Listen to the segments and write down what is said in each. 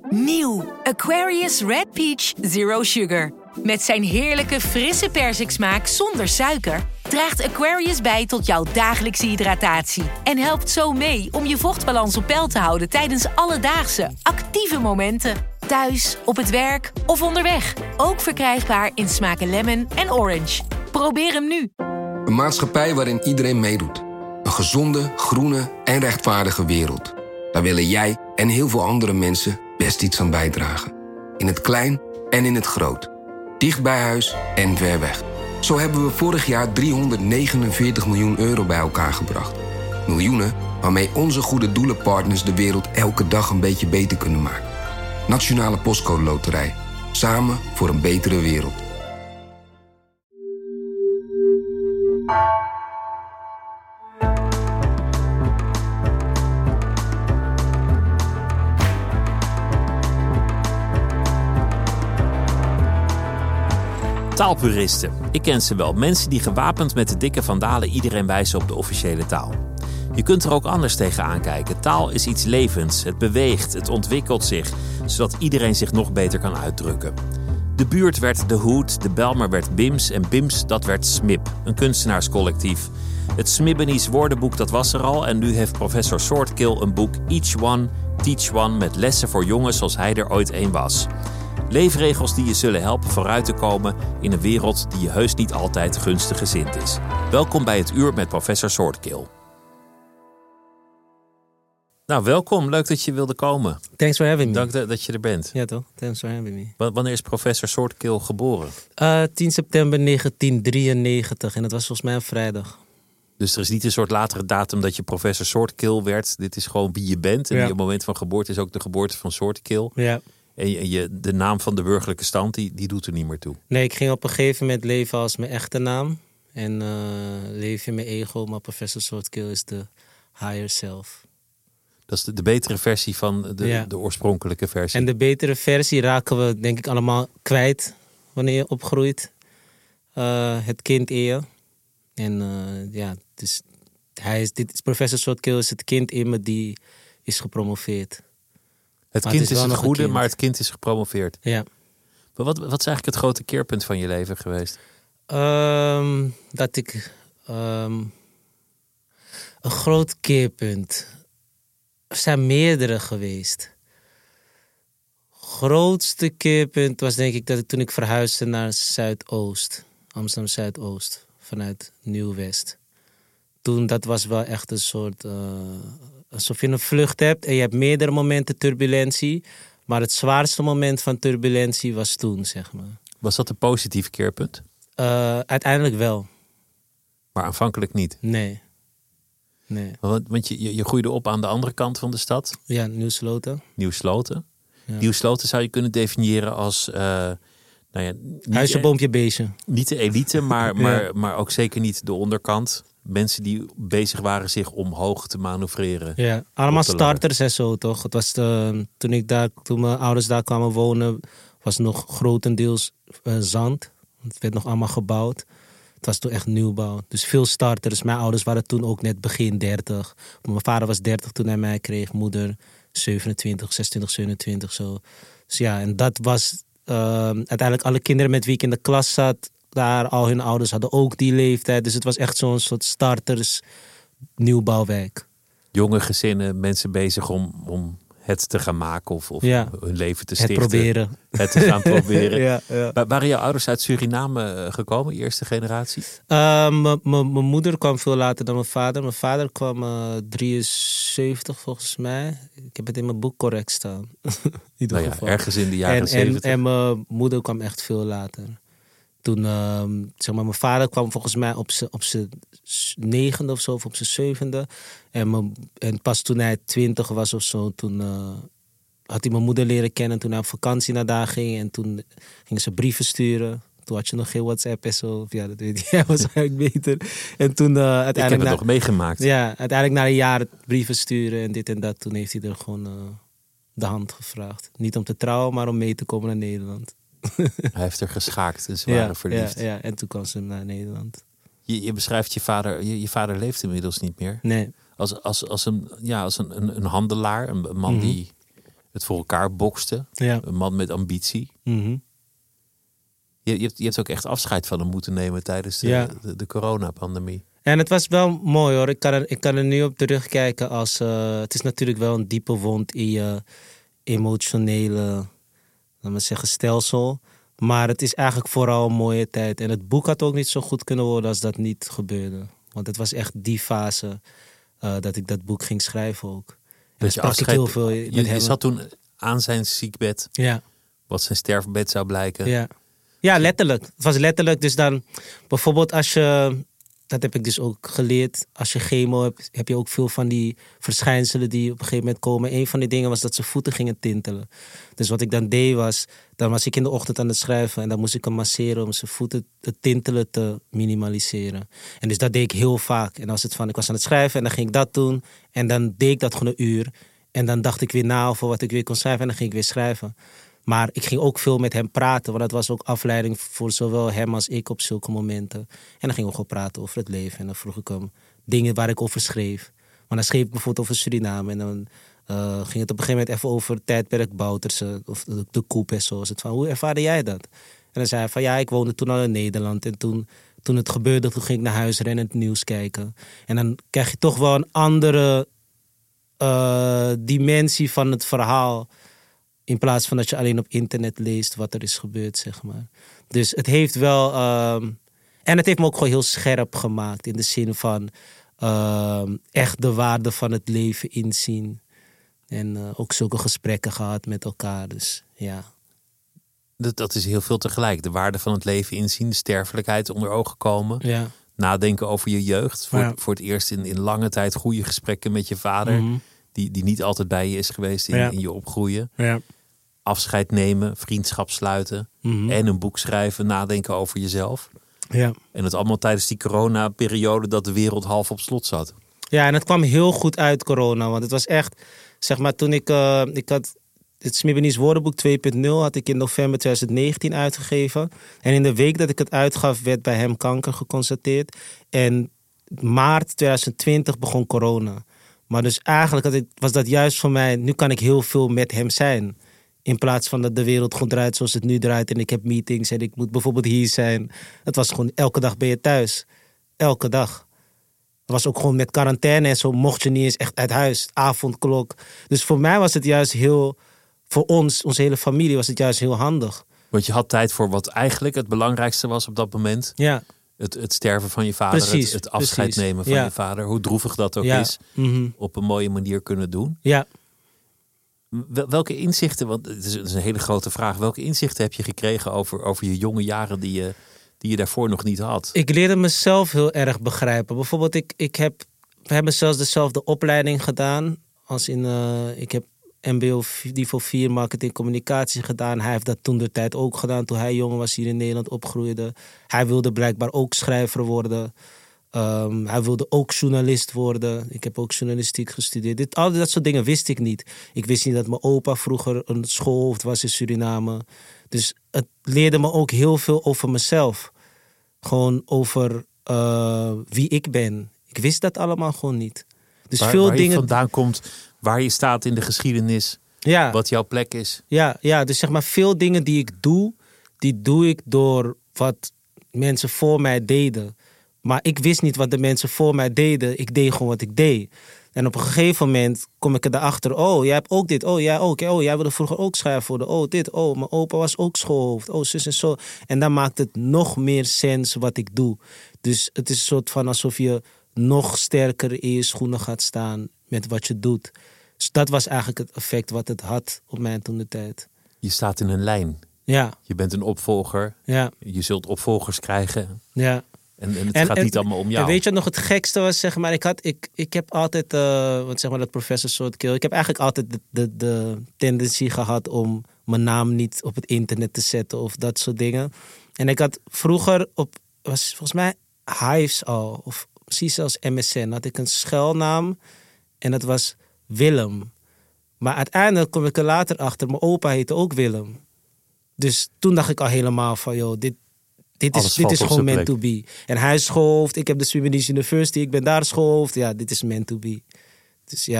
Nieuw Aquarius Red Peach Zero Sugar. Met zijn heerlijke frisse persiksmaak zonder suiker draagt Aquarius bij tot jouw dagelijkse hydratatie. En helpt zo mee om je vochtbalans op peil te houden tijdens alledaagse, actieve momenten. Thuis, op het werk of onderweg. Ook verkrijgbaar in smaken lemon en orange. Probeer hem nu. Een maatschappij waarin iedereen meedoet. Een gezonde, groene en rechtvaardige wereld. Daar willen jij en heel veel andere mensen best iets aan bijdragen. In het klein en in het groot. Dicht bij huis en ver weg. Zo hebben we vorig jaar 349 miljoen euro bij elkaar gebracht. Miljoenen waarmee onze goede doelenpartners de wereld elke dag een beetje beter kunnen maken. Nationale Postcode Loterij. Samen voor een betere wereld. Taalpuristen. Ik ken ze wel. Mensen die gewapend met de dikke vandalen iedereen wijzen op de officiële taal. Je kunt er ook anders tegenaan kijken. Taal is iets levends. Het beweegt, het ontwikkelt zich, zodat iedereen zich nog beter kan uitdrukken. De buurt werd de Hoed, de Belmer werd Bims en Bims dat werd Smip, een kunstenaarscollectief. Het Smibbenies woordenboek dat was er al en nu heeft professor Soortkill een boek Each One, Teach One met lessen voor jongens zoals hij er ooit een was. Leefregels die je zullen helpen vooruit te komen in een wereld die je heus niet altijd gunstig gezind is. Welkom bij het Uur met professor Soortkill. Nou, welkom. Leuk dat je wilde komen. Thanks for having me. Dank dat je er bent. Ja toch? Thanks for having me. Wanneer is professor Soortkill geboren? 10 september 1993 en dat was volgens mij een vrijdag. Dus er is niet een soort latere datum dat je professor Soortkill werd. Dit is gewoon wie je bent. En je moment van geboorte is ook de geboorte van Soortkill. Ja. En de naam van de burgerlijke stand, die doet er niet meer toe. Nee, ik ging op een gegeven moment leven als mijn echte naam. En leef in mijn ego, maar professor Soortkill is de higher self. Dat is de betere versie van de oorspronkelijke versie. En de betere versie raken we denk ik allemaal kwijt wanneer je opgroeit. Het kind in je. En dus professor Soortkill is het kind in me die is gepromoveerd. Het kind is het goede, maar het kind is gepromoveerd. Ja. Maar wat is eigenlijk het grote keerpunt van je leven geweest? Een groot keerpunt. Er zijn meerdere geweest. Grootste keerpunt was denk ik dat toen ik verhuisde naar Zuidoost. Amsterdam Zuidoost. Vanuit Nieuw-West. Toen, dat was wel echt een soort... alsof je een vlucht hebt en je hebt meerdere momenten turbulentie. Maar het zwaarste moment van turbulentie was toen, zeg maar. Was dat een positief keerpunt? Uiteindelijk wel. Maar aanvankelijk niet? Nee. Want je groeide op aan de andere kant van de stad? Ja, Nieuw-Sloten. Nieuw-Sloten. Ja. Nieuw-Sloten zou je kunnen definiëren als... Huisje, boompje, beestje. Niet de elite, maar ook zeker niet de onderkant. Mensen die bezig waren zich omhoog te manoeuvreren. Ja, allemaal starters en zo, toch? Het was toen mijn ouders daar kwamen wonen, was nog grotendeels zand. Het werd nog allemaal gebouwd. Het was toen echt nieuwbouw. Dus veel starters. Mijn ouders waren toen ook net begin 30. Mijn vader was 30 toen hij mij kreeg. Moeder 26, 26, 27 zo. Dus ja, en dat was uiteindelijk alle kinderen met wie ik in de klas zat. Daar, al hun ouders hadden ook die leeftijd. Dus het was echt zo'n soort starters nieuwbouwwijk. Jonge gezinnen, mensen bezig om het te gaan maken of hun leven te stichten. Het te gaan proberen. Ja. Waren jouw ouders uit Suriname gekomen, eerste generatie? Mijn moeder kwam veel later dan mijn vader. Mijn vader kwam 73 volgens mij. Ik heb het in mijn boek correct staan. In ieder geval. Ergens in de jaren 70. En mijn moeder kwam echt veel later. Toen, mijn vader kwam volgens mij op zijn 9e of zo, of op zijn 7e. En pas toen hij 20 was of zo, toen had hij mijn moeder leren kennen. Toen hij op vakantie naar daar ging en toen gingen ze brieven sturen. Toen had je nog geen WhatsApp en zo. Ja, dat weet jij waarschijnlijk beter. En toen uiteindelijk... Ik heb het nog meegemaakt. Ja, uiteindelijk na een jaar brieven sturen en dit en dat. Toen heeft hij er gewoon de hand gevraagd. Niet om te trouwen, maar om mee te komen naar Nederland. Hij heeft er geschaakt en ze waren verliefd. Ja, en toen kwam ze naar Nederland. Je beschrijft je vader. Je vader leeft inmiddels niet meer. Nee. Als een handelaar, een man die het voor elkaar bokste. Ja. Een man met ambitie. Mm-hmm. Je hebt ook echt afscheid van hem moeten nemen tijdens de coronapandemie. En het was wel mooi hoor. Ik kan er nu op terugkijken als... het is natuurlijk wel een diepe wond in je emotionele, laat maar zeggen, stelsel. Maar het is eigenlijk vooral een mooie tijd. En het boek had ook niet zo goed kunnen worden als dat niet gebeurde. Want het was echt die fase dat ik dat boek ging schrijven ook. En Dus sprak ik heel veel met hem. Je zat toen aan zijn ziekbed. Ja. Wat zijn sterfbed zou blijken. Ja, letterlijk. Het was letterlijk. Dus dan bijvoorbeeld als je... Dat heb ik dus ook geleerd. Als je chemo hebt, heb je ook veel van die verschijnselen die op een gegeven moment komen. Een van die dingen was dat zijn voeten gingen tintelen. Dus wat ik dan deed was... Dan was ik in de ochtend aan het schrijven en dan moest ik hem masseren om zijn voeten, het tintelen te minimaliseren. En dus dat deed ik heel vaak. En als het van, ik was aan het schrijven en dan ging ik dat doen. En dan deed ik dat gewoon een uur. En dan dacht ik weer na over wat ik weer kon schrijven en dan ging ik weer schrijven. Maar ik ging ook veel met hem praten, want dat was ook afleiding voor zowel hem als ik op zulke momenten. En dan gingen we gewoon praten over het leven. En dan vroeg ik hem dingen waar ik over schreef. Maar dan schreef ik bijvoorbeeld over Suriname. En dan ging het op een gegeven moment even over het tijdperk Bouterse. Of de coup en zo. Het van, hoe ervaarde jij dat? En dan zei hij van, ja, ik woonde toen al in Nederland. En toen het gebeurde, toen ging ik naar huis rennen en het nieuws kijken. En dan krijg je toch wel een andere dimensie van het verhaal. In plaats van dat je alleen op internet leest wat er is gebeurd, zeg maar. Dus het heeft wel... en het heeft me ook gewoon heel scherp gemaakt. In de zin van echt de waarde van het leven inzien. En ook zulke gesprekken gehad met elkaar. Dus ja. Dat is heel veel tegelijk. De waarde van het leven inzien. De sterfelijkheid onder ogen komen. Ja. Nadenken over je jeugd. Voor het eerst in lange tijd goede gesprekken met je vader. Mm-hmm. Die niet altijd bij je is geweest in je opgroeien. Ja. Afscheid nemen, vriendschap sluiten. Mm-hmm. En een boek schrijven, nadenken over jezelf. Ja. En het allemaal tijdens die coronaperiode dat de wereld half op slot zat. Ja, en het kwam heel goed uit corona. Want het was echt, zeg maar, toen ik had het Smibbenies woordenboek 2.0 had ik in november 2019 uitgegeven. En in de week dat ik het uitgaf werd bij hem kanker geconstateerd. En maart 2020 begon corona. Maar dus eigenlijk was dat juist voor mij, nu kan ik heel veel met hem zijn. In plaats van dat de wereld gewoon draait zoals het nu draait. En ik heb meetings en ik moet bijvoorbeeld hier zijn. Het was gewoon, elke dag ben je thuis. Elke dag. Het was ook gewoon met quarantaine en zo mocht je niet eens echt uit huis. Avondklok. Dus voor mij was het juist heel... Voor ons, onze hele familie, was het juist heel handig. Want je had tijd voor wat eigenlijk het belangrijkste was op dat moment. Ja. Het sterven van je vader. Precies, het afscheid nemen van je vader. Hoe droevig dat ook is. Mm-hmm. Op een mooie manier kunnen doen. Ja. Welke inzichten, want het is een hele grote vraag. Welke inzichten heb je gekregen over je jonge jaren die je daarvoor nog niet had? Ik leerde mezelf heel erg begrijpen. Bijvoorbeeld, we hebben zelfs dezelfde opleiding gedaan. Ik heb MBO niveau 4 marketing communicatie gedaan. Hij heeft dat toen de tijd ook gedaan toen hij jong was hier in Nederland opgroeide. Hij wilde blijkbaar ook schrijver worden. Hij wilde ook journalist worden. Ik heb ook journalistiek gestudeerd. Al dat soort dingen wist ik niet. Ik wist niet dat mijn opa vroeger een schoolhoofd was in Suriname. Dus het leerde me ook heel veel over mezelf. Gewoon over wie ik ben. Ik wist dat allemaal gewoon niet. Dus waar veel je dingen vandaan komt, waar je staat in de geschiedenis. Ja. Wat jouw plek is. Ja, dus zeg maar veel dingen die ik doe, die doe ik door wat mensen voor mij deden. Maar ik wist niet wat de mensen voor mij deden. Ik deed gewoon wat ik deed. En op een gegeven moment kom ik erachter. Oh, jij hebt ook dit. Oh, jij ook. Oh, jij wilde vroeger ook schrijver worden. Oh, dit. Oh, mijn opa was ook schoolhoofd. Oh, zus en zo. En dan maakt het nog meer sens wat ik doe. Dus het is een soort van alsof je nog sterker in je schoenen gaat staan met wat je doet. Dus dat was eigenlijk het effect wat het had op mij toen de tijd. Je staat in een lijn. Ja. Je bent een opvolger. Ja. Je zult opvolgers krijgen. Ja. En het gaat niet allemaal om jou. En weet je nog, het gekste was, zeg maar, ik heb altijd, want zeg maar dat professor Soortkill, ik heb eigenlijk altijd de tendency gehad om mijn naam niet op het internet te zetten of dat soort dingen. En ik had vroeger was volgens mij Hives al, of precies zelfs MSN, had ik een schuilnaam en dat was Willem. Maar uiteindelijk kom ik er later achter, mijn opa heette ook Willem. Dus toen dacht ik al helemaal van, joh, dit is gewoon meant to be. En hij is schoolhoofd, ik heb de Smibbenies University, ik ben daar schoolhoofd. Ja, dit is meant to be. Dus ja,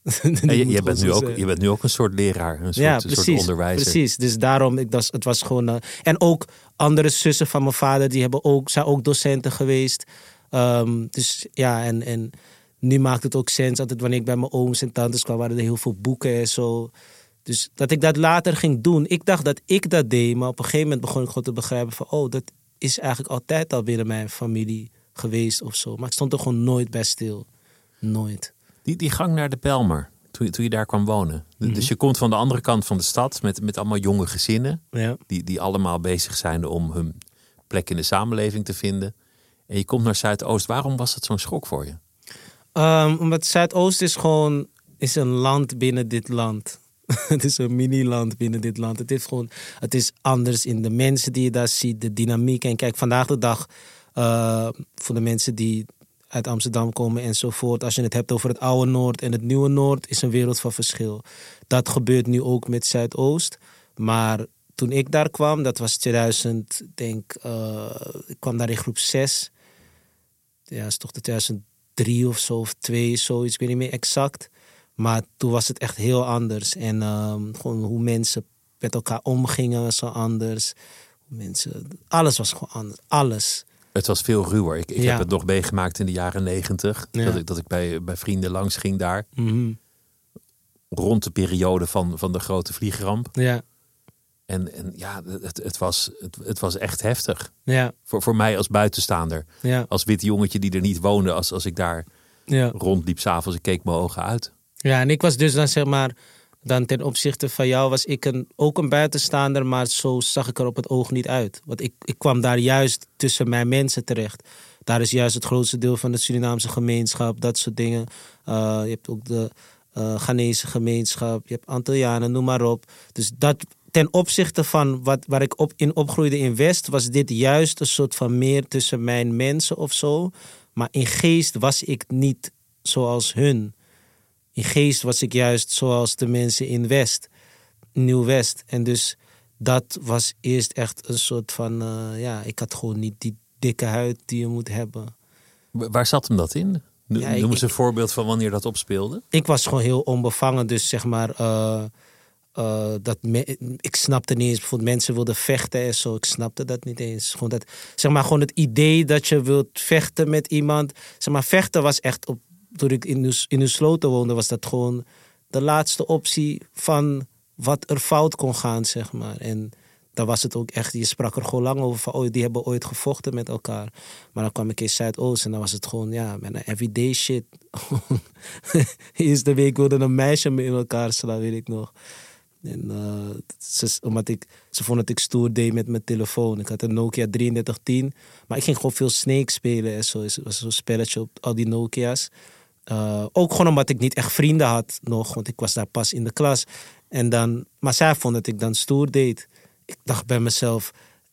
Je bent nu ook een soort leraar, een soort onderwijzer. Precies, dus daarom, het was gewoon... en ook andere zussen van mijn vader, zijn ook docenten geweest. Dus ja, en nu maakt het ook sens. Altijd wanneer ik bij mijn ooms en tantes kwam, waren er heel veel boeken en zo. Dus dat ik dat later ging doen. Ik dacht dat ik dat deed, maar op een gegeven moment begon ik gewoon te begrijpen van... dat is eigenlijk altijd al binnen mijn familie geweest of zo. Maar ik stond er gewoon nooit bij stil. Nooit. Die gang naar de Bijlmer, toen je daar kwam wonen. Mm-hmm. Dus je komt van de andere kant van de stad met allemaal jonge gezinnen. Ja. Die allemaal bezig zijn om hun plek in de samenleving te vinden. En je komt naar Zuidoost. Waarom was het zo'n schok voor je? Omdat Zuidoost is een land binnen dit land. Het is een mini-land binnen dit land. Het is anders in de mensen die je daar ziet, de dynamiek. En kijk, vandaag de dag, voor de mensen die uit Amsterdam komen enzovoort, als je het hebt over het oude Noord en het nieuwe Noord, is een wereld van verschil. Dat gebeurt nu ook met Zuidoost. Maar toen ik daar kwam, dat was 2000, ik kwam daar in groep 6. Ja, is toch 2003 of zo, of 2, zoiets, ik weet niet meer exact. Maar toen was het echt heel anders. En gewoon hoe mensen met elkaar omgingen was zo anders. Alles was gewoon anders. Alles. Het was veel ruwer. Ik heb het nog meegemaakt in de jaren 90. Ja. Dat ik bij vrienden langs ging daar. Mm-hmm. Rond de periode van de grote vliegramp. Ja. En ja, het was echt heftig. Ja. Voor mij als buitenstaander. Ja. Als wit jongetje die er niet woonde. Als ik daar rondliep 's avonds, ik keek mijn ogen uit. Ja, en ik was dus dan zeg maar... Dan ten opzichte van jou was ik ook een buitenstaander, maar zo zag ik er op het oog niet uit. Want ik kwam daar juist tussen mijn mensen terecht. Daar is juist het grootste deel van de Surinaamse gemeenschap, dat soort dingen. Je hebt ook de Ghanese gemeenschap, je hebt Antillianen, noem maar op. Dus dat ten opzichte van waar ik in opgroeide in West, was dit juist een soort van meer tussen mijn mensen of zo. Maar in geest was ik niet zoals hun. In geest was ik juist zoals de mensen in West, Nieuw-West. En dus dat was eerst echt een soort van... ik had gewoon niet die dikke huid die je moet hebben. Waar zat hem dat in? Noem eens een voorbeeld van wanneer dat opspeelde. Ik was gewoon heel onbevangen. Dus zeg maar... ik snapte niet eens... Bijvoorbeeld mensen wilden vechten en zo. Ik snapte dat niet eens. Gewoon het idee dat je wilt vechten met iemand. Zeg maar, vechten was echt op... Toen ik in Nussloten woonde, was dat gewoon de laatste optie van wat er fout kon gaan, zeg maar. En dan was het ook echt, je sprak er gewoon lang over van, die hebben ooit gevochten met elkaar. Maar dan kwam ik in Zuidoost en dan was het gewoon, bijna everyday shit. Eerste week wilde een meisje me in elkaar slaan, weet ik nog. En omdat ze vond dat ik stoer deed met mijn telefoon. Ik had een Nokia 3310, maar ik ging gewoon veel Snake spelen en zo. Het was zo'n spelletje op al die Nokia's. Ook gewoon omdat ik niet echt vrienden had nog, want ik was daar pas in de klas. Maar zij vond dat ik dan stoer deed. Ik dacht bij mezelf,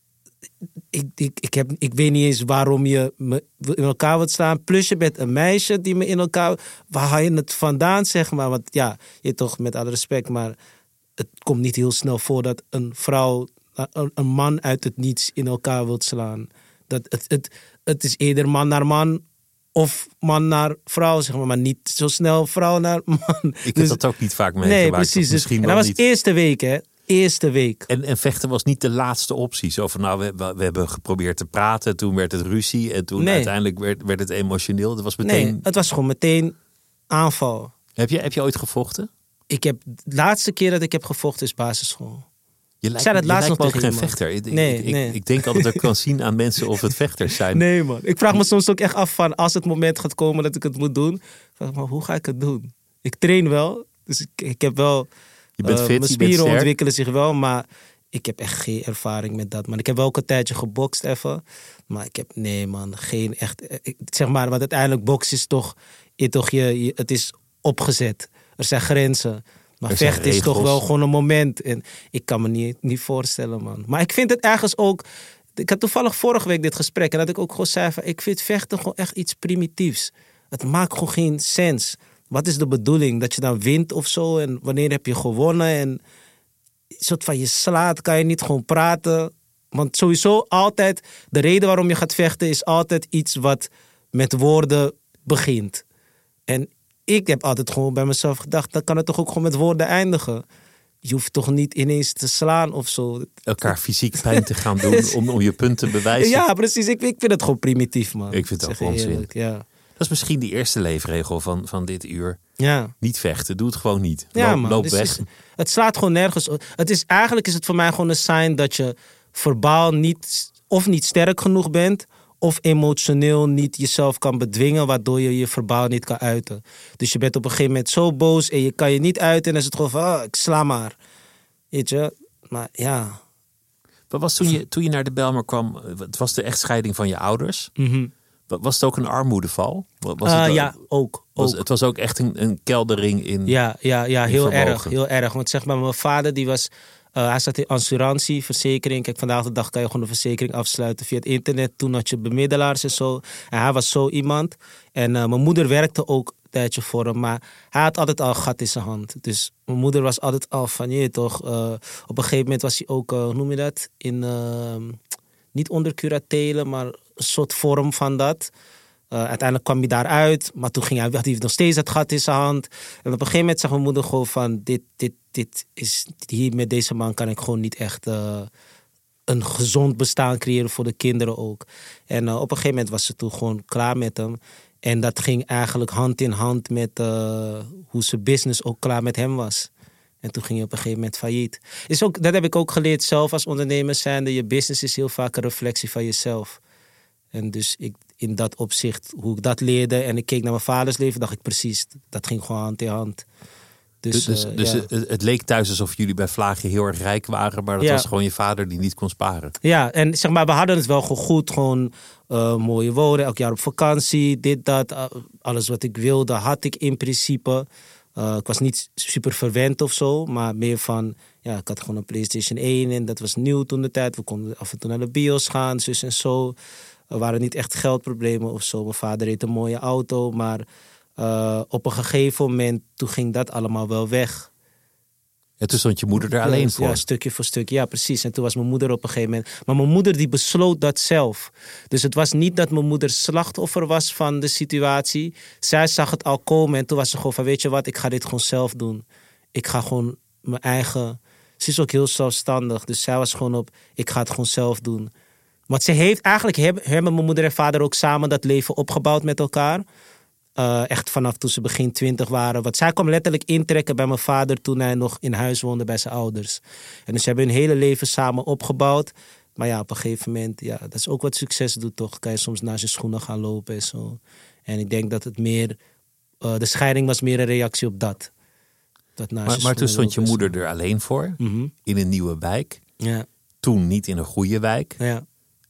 ik weet niet eens waarom je me in elkaar wilt slaan. Plus je bent een meisje die me in elkaar... Waar haal je het vandaan, zeg maar? Want ja, je toch met alle respect, maar het komt niet heel snel voor dat een vrouw, een man uit het niets in elkaar wilt slaan. Het is eerder man naar man of man naar vrouw, zeg maar niet zo snel vrouw naar man. Ik heb dat ook niet vaak meegemaakt. Nee, precies. En dat was eerste week, hè? Eerste week. En vechten was niet de laatste optie. Zo van, we hebben geprobeerd te praten, toen werd het ruzie en toen uiteindelijk werd het emotioneel. Dat was meteen... Nee, het was gewoon meteen aanval. Heb je ooit gevochten? De laatste keer dat ik heb gevochten is basisschool. Je lijkt me ook geen vechter. Ik denk altijd dat ik kan zien aan mensen of het vechters zijn. Nee man, ik vraag me soms ook echt af van als het moment gaat komen dat ik het moet doen. Maar hoe ga ik het doen? Ik train wel, dus ik heb wel... Je bent fit, mijn spieren ontwikkelen zich wel, maar ik heb echt geen ervaring met dat. Man. Ik heb wel ook een tijdje gebokst even. Maar ik heb, geen echt... Zeg maar, want uiteindelijk boksen is toch... Het is opgezet. Er zijn grenzen. Maar vechten is toch wel gewoon een moment. En ik kan me niet voorstellen, man. Maar ik vind het ergens ook... Ik had toevallig vorige week dit gesprek. En dat ik ook gewoon zei van... Ik vind vechten gewoon echt iets primitiefs. Het maakt gewoon geen sens. Wat is de bedoeling? Dat je dan wint of zo? En wanneer heb je gewonnen? En een soort van je slaat, kan je niet gewoon praten. Want sowieso altijd... De reden waarom je gaat vechten is altijd iets wat met woorden begint. En ik heb altijd gewoon bij mezelf gedacht, dan kan het toch ook gewoon met woorden eindigen. Je hoeft toch niet ineens te slaan of zo. Elkaar fysiek pijn te gaan doen om je punt te bewijzen. Ja, precies. Ik vind het gewoon primitief, man. Ik vind het ook onzin. Ja. Dat is misschien die eerste leefregel van dit uur. Ja. Niet vechten, doe het gewoon niet. Ja, man. Loop Dus weg. Het slaat gewoon nergens op. Eigenlijk is het voor mij gewoon een sign dat je verbaal niet sterk genoeg bent, of emotioneel niet jezelf kan bedwingen, waardoor je je verbaal niet kan uiten. Dus je bent op een gegeven moment zo boos en je kan je niet uiten en dan is het gewoon van, ik sla maar. Weet je? Maar ja. Wat was toen je naar de Bijlmer kwam? Het was de echtscheiding van je ouders. Mhm. Was het ook een armoedeval? Ja, ook. Het was ook echt een keldering in. Ja, heel vermogen. erg. Want zeg maar, mijn vader die was, hij zat in assurantie, verzekering. Kijk, vandaag de dag kan je gewoon een verzekering afsluiten via het internet. Toen had je bemiddelaars en zo. En hij was zo iemand. En mijn moeder werkte ook een tijdje voor hem. Maar hij had altijd al een gat in zijn hand. Dus mijn moeder was altijd al van, je toch. Op een gegeven moment was hij ook, hoe noem je dat? Niet onder curatele, maar een soort vorm van dat. Uiteindelijk kwam hij daaruit, maar toen had hij nog steeds het gat in zijn hand. En op een gegeven moment zag mijn moeder gewoon van, dit is, hier met deze man kan ik gewoon niet echt een gezond bestaan creëren voor de kinderen ook. En op een gegeven moment was ze toen gewoon klaar met hem. En dat ging eigenlijk hand in hand met hoe zijn business ook klaar met hem was. En toen ging je op een gegeven moment failliet. Dat heb ik ook geleerd zelf als ondernemer zijnde. Je business is heel vaak een reflectie van jezelf. En dus in dat opzicht, hoe ik dat leerde en ik keek naar mijn vaders leven, dacht ik precies, dat ging gewoon hand in hand. Dus het leek thuis alsof jullie bij Vlaagje heel erg rijk waren, maar dat was gewoon je vader die niet kon sparen. Ja, en zeg maar, we hadden het wel goed, gewoon mooie wonen, elk jaar op vakantie, dit, dat, alles wat ik wilde had ik in principe. Ik was niet super verwend of zo, maar meer van, ja, ik had gewoon een PlayStation 1 en dat was nieuw toen de tijd. We konden af en toe naar de bios gaan, zus en zo. Er waren niet echt geldproblemen of zo. Mijn vader reed een mooie auto, maar op een gegeven moment, toen ging dat allemaal wel weg. En toen stond je moeder er alleen voor. Ja, stukje voor stukje. Ja, precies. En toen was mijn moeder op een gegeven moment. Maar mijn moeder die besloot dat zelf. Dus het was niet dat mijn moeder slachtoffer was van de situatie. Zij zag het al komen en toen was ze gewoon van, weet je wat, ik ga dit gewoon zelf doen. Ik ga gewoon mijn eigen... Ze is ook heel zelfstandig. Dus zij was gewoon op, ik ga het gewoon zelf doen. Want ze heeft eigenlijk, hebben mijn moeder en vader ook samen dat leven opgebouwd met elkaar. Echt vanaf toen ze begin 20 waren. Want zij kwam letterlijk intrekken bij mijn vader toen hij nog in huis woonde bij zijn ouders. En dus ze hebben hun hele leven samen opgebouwd. Maar ja, op een gegeven moment, ja, dat is ook wat succes doet toch. Kan je soms naast je schoenen gaan lopen en zo. En ik denk dat het meer, de scheiding was meer een reactie op dat. Maar toen stond je moeder er alleen voor, in een nieuwe wijk. Ja. Toen niet in een goede wijk. Ja.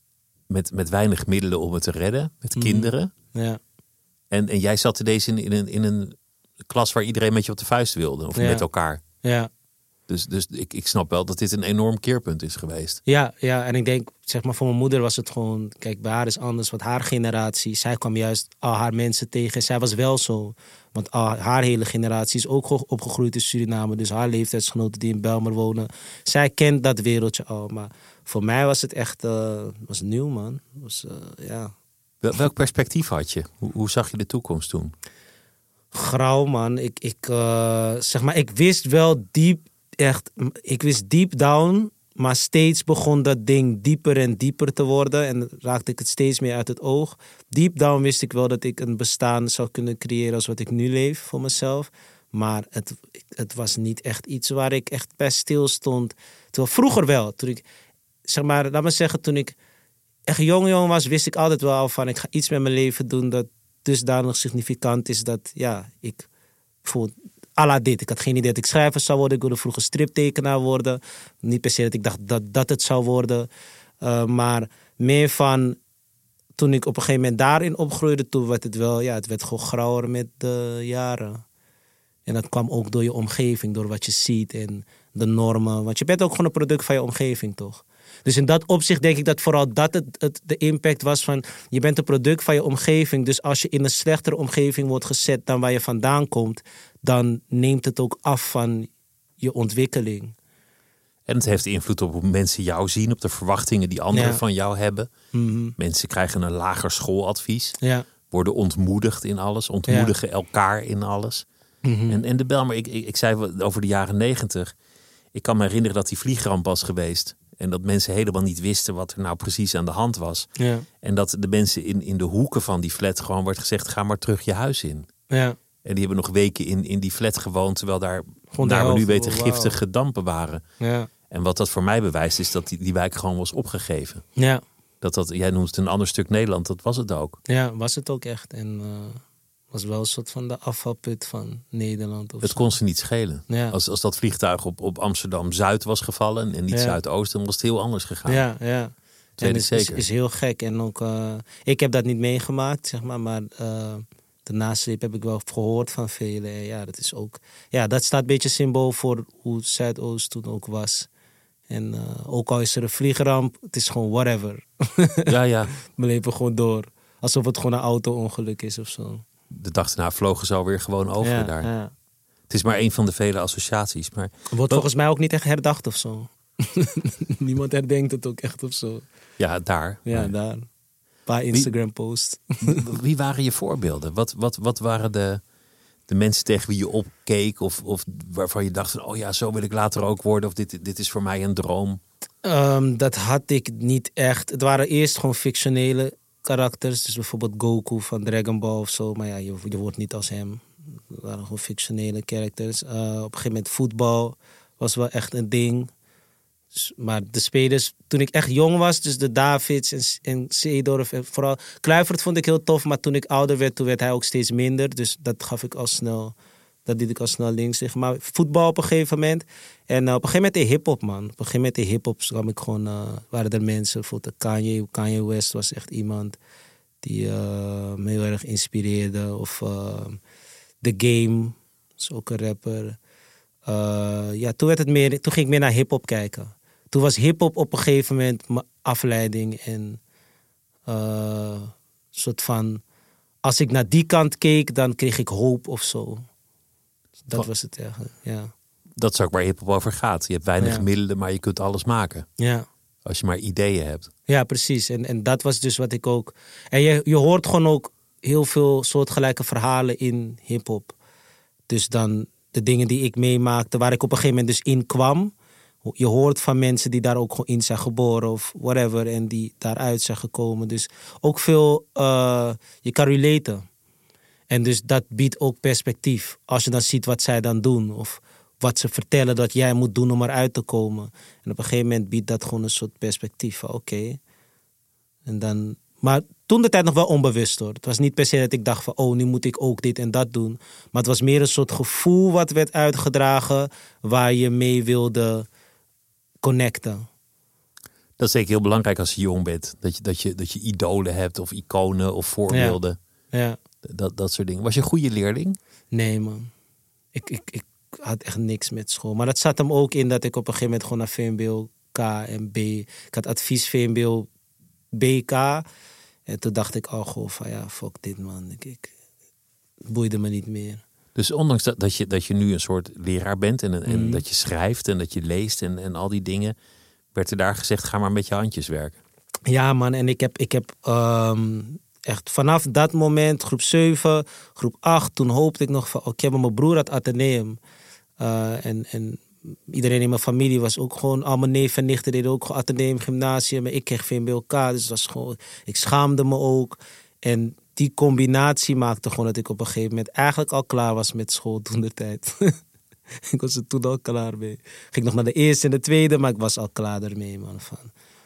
Met weinig middelen om het te redden, met kinderen. Ja. En jij zat ineens in een klas waar iedereen met je op de vuist wilde. Of met elkaar. Ja. Dus ik snap wel dat dit een enorm keerpunt is geweest. Ja, en ik denk, zeg maar, voor mijn moeder was het gewoon... Kijk, bij haar is anders, want haar generatie... Zij kwam juist al haar mensen tegen. Zij was wel zo. Want haar hele generatie is ook opgegroeid in Suriname. Dus haar leeftijdsgenoten die in Bijlmer wonen... Zij kent dat wereldje al. Maar voor mij was het echt... was nieuw, man. Welk perspectief had je? Hoe zag je de toekomst toen? Grauw, man. Zeg maar, ik wist wel ik wist deep down, maar steeds begon dat ding dieper en dieper te worden en raakte ik het steeds meer uit het oog. Deep down wist ik wel dat ik een bestaan zou kunnen creëren als wat ik nu leef voor mezelf. Maar het was niet echt iets waar ik echt bij stil stond. Terwijl vroeger wel, toen ik, zeg maar, laat me zeggen, toen ik echt jong was, wist ik altijd wel van, ik ga iets met mijn leven doen dat dusdanig significant is dat, ja, ik voel à la dit. Ik had geen idee dat ik schrijver zou worden. Ik wilde vroeger striptekenaar worden. Niet per se dat ik dacht dat het zou worden. Maar meer van, toen ik op een gegeven moment daarin opgroeide, toen werd het wel, ja, het werd gewoon grauwer met de jaren. En dat kwam ook door je omgeving, door wat je ziet en de normen. Want je bent ook gewoon een product van je omgeving, toch? Dus in dat opzicht denk ik dat vooral dat de impact was van... je bent een product van je omgeving. Dus als je in een slechtere omgeving wordt gezet dan waar je vandaan komt... dan neemt het ook af van je ontwikkeling. En het heeft invloed op hoe mensen jou zien... op de verwachtingen die anderen van jou hebben. Mm-hmm. Mensen krijgen een lager schooladvies. Ja. worden ontmoedigd in alles. Ontmoedigen elkaar in alles. Mm-hmm. En de Bijlmer, ik zei over de jaren 90. Ik kan me herinneren dat die vliegramp was geweest. En dat mensen helemaal niet wisten wat er nou precies aan de hand was. Ja. En dat de mensen in de hoeken van die flat gewoon werd gezegd, ga maar terug je huis in. Ja. En die hebben nog weken in die flat gewoond, terwijl daar, naar we nu weten, giftige dampen waren. Ja. En wat dat voor mij bewijst, is dat die wijk gewoon was opgegeven. Ja. Jij noemt het een ander stuk Nederland, dat was het ook. Ja, was het ook echt. En was wel een soort van de afvalput van Nederland. Het kon ze niet schelen. Ja. Als dat vliegtuig op Amsterdam-Zuid was gevallen en niet Zuidoost, dan was het heel anders gegaan. Ja, ja. En het is heel gek. En ook, ik heb dat niet meegemaakt, zeg maar de nasleep heb ik wel gehoord van velen. En ja, dat is ook. Ja, dat staat een beetje symbool voor hoe Zuidoost toen ook was. En ook al is er een vliegramp, het is gewoon whatever. Ja. We leven gewoon door. Alsof het gewoon een auto-ongeluk is of zo. De dag daarna vlogen ze alweer gewoon over daar. Ja. Het is maar een van de vele associaties. Maar wordt volgens mij ook niet echt herdacht of zo. Niemand herdenkt het ook echt of zo. Ja, daar. Ja, maar daar. Een paar Instagram-posts. Wie waren je voorbeelden? Wat waren de mensen tegen wie je opkeek? Of waarvan je dacht van, oh ja, zo wil ik later ook worden. Of dit is voor mij een droom. Dat had ik niet echt. Het waren eerst gewoon fictionele karakters. Dus bijvoorbeeld Goku van Dragon Ball of zo. Maar ja, je wordt niet als hem. Het waren gewoon fictionele characters. Op een gegeven moment voetbal was wel echt een ding. Dus, maar de spelers, toen ik echt jong was, dus de Davids en Seedorf en vooral Kluivert vond ik heel tof. Maar toen ik ouder werd, toen werd hij ook steeds minder. Dus dat deed ik al snel links liggen. Maar voetbal op een gegeven moment. En op een gegeven moment de hip-hop, man. Op een gegeven moment de hip-hop kwam ik gewoon, waren er mensen. Bijvoorbeeld Kanye West was echt iemand die me heel erg inspireerde. Of The Game, is ook een rapper. Toen ging ik meer naar hip-hop kijken. Toen was hip-hop op een gegeven moment mijn afleiding. En soort van, als ik naar die kant keek, dan kreeg ik hoop of zo. Dat was het eigenlijk, ja. Dat is ook waar hip-hop over gaat. Je hebt weinig middelen, maar je kunt alles maken. Ja. Als je maar ideeën hebt. Ja, precies. En dat was dus wat ik ook. En je hoort gewoon ook heel veel soortgelijke verhalen in hip-hop. Dus dan de dingen die ik meemaakte, waar ik op een gegeven moment dus in kwam. Je hoort van mensen die daar ook gewoon in zijn geboren of whatever. En die daaruit zijn gekomen. Dus ook veel, je kan relaten. En dus dat biedt ook perspectief. Als je dan ziet wat zij dan doen. Of wat ze vertellen dat jij moet doen om eruit te komen. En op een gegeven moment biedt dat gewoon een soort perspectief van oké. En dan, maar toen de tijd nog wel onbewust hoor. Het was niet per se dat ik dacht van oh, nu moet ik ook dit en dat doen. Maar het was meer een soort gevoel wat werd uitgedragen waar je mee wilde connecten. Dat is zeker heel belangrijk als je jong bent. Dat je idolen hebt of iconen of voorbeelden. Ja. Dat soort dingen. Was je een goede leerling? Nee man. Ik had echt niks met school. Maar dat zat hem ook in dat ik op een gegeven moment gewoon naar VMBO K en B. Ik had advies VMBO BK. En toen dacht ik al gewoon van ja, fuck dit man. Ik boeide me niet meer. Dus ondanks dat je nu een soort leraar bent en dat je schrijft en dat je leest en al die dingen, werd er daar gezegd, ga maar met je handjes werken. Ja man, en ik heb echt vanaf dat moment, groep 7, groep 8, toen hoopte ik nog van oké, maar mijn broer had Atheneum. En iedereen in mijn familie was ook gewoon, al mijn neven en nichten deden ook gewoon Atheneum Gymnasium. Maar ik kreeg VMBO-K, dus dat was gewoon, ik schaamde me ook. En die combinatie maakte gewoon dat ik op een gegeven moment eigenlijk al klaar was met school toen de tijd. Ik was er toen al klaar mee. Ging nog naar de eerste en de tweede, maar ik was al klaar ermee, man. Van,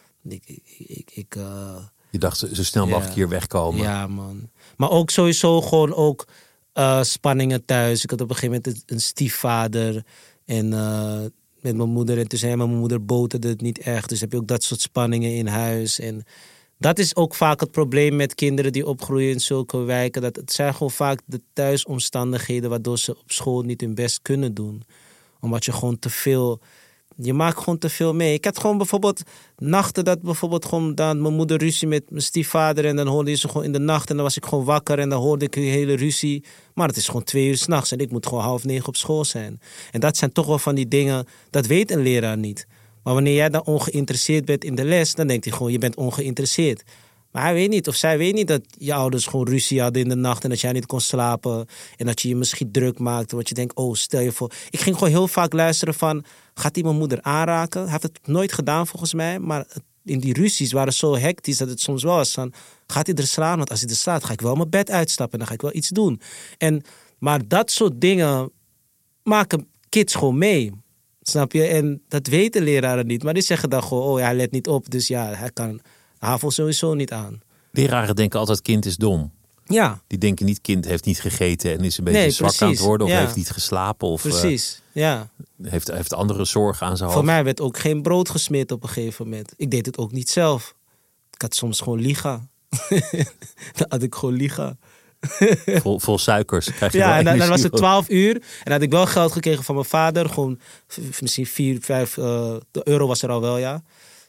je dacht, zo snel mag ik hier wegkomen. Ja, man. Maar ook sowieso gewoon ook spanningen thuis. Ik had op een gegeven moment een stiefvader. En met mijn moeder. En toen zei mijn moeder boterde het niet echt. Dus heb je ook dat soort spanningen in huis. En dat is ook vaak het probleem met kinderen die opgroeien in zulke wijken. Dat het zijn gewoon vaak de thuisomstandigheden waardoor ze op school niet hun best kunnen doen. Omdat je gewoon te veel... Je maakt gewoon te veel mee. Ik had gewoon bijvoorbeeld nachten dat bijvoorbeeld gewoon dan mijn moeder ruzie met mijn stiefvader. En dan hoorde je ze gewoon in de nacht. En dan was ik gewoon wakker en dan hoorde ik die hele ruzie. Maar het is gewoon 2 uur 's nachts en ik moet gewoon 8:30 op school zijn. En dat zijn toch wel van die dingen, dat weet een leraar niet. Maar wanneer jij dan ongeïnteresseerd bent in de les, dan denkt hij gewoon, je bent ongeïnteresseerd. Maar hij weet niet, of zij weet niet dat je ouders gewoon ruzie hadden in de nacht en dat jij niet kon slapen. En dat je je misschien druk maakte, want je denkt, oh, stel je voor. Ik ging gewoon heel vaak luisteren van, gaat hij mijn moeder aanraken? Hij heeft het nooit gedaan volgens mij, maar in die ruzies waren zo hectisch dat het soms wel was van, gaat hij er slaan? Want als hij er slaat, ga ik wel mijn bed uitstappen en dan ga ik wel iets doen. Maar dat soort dingen maken kids gewoon mee. Snap je? En dat weten leraren niet. Maar die zeggen dan gewoon, oh ja, hij let niet op. Dus ja, hij kan HAVO sowieso niet aan. Leraren denken altijd, kind is dom. Ja. Die denken niet, kind heeft niet gegeten en is een beetje zwak aan het worden. Of heeft niet geslapen. Of precies, ja. Heeft andere zorgen aan zijn hoofd. Voor mij werd ook geen brood gesmeerd op een gegeven moment. Ik deed het ook niet zelf. Ik had soms gewoon liga. Dan had ik gewoon liga. Vol suikers. Krijg je ja, en dan was het 12 uur. En dan had ik wel geld gekregen van mijn vader. Gewoon misschien 4, 5 de euro was er al wel, ja.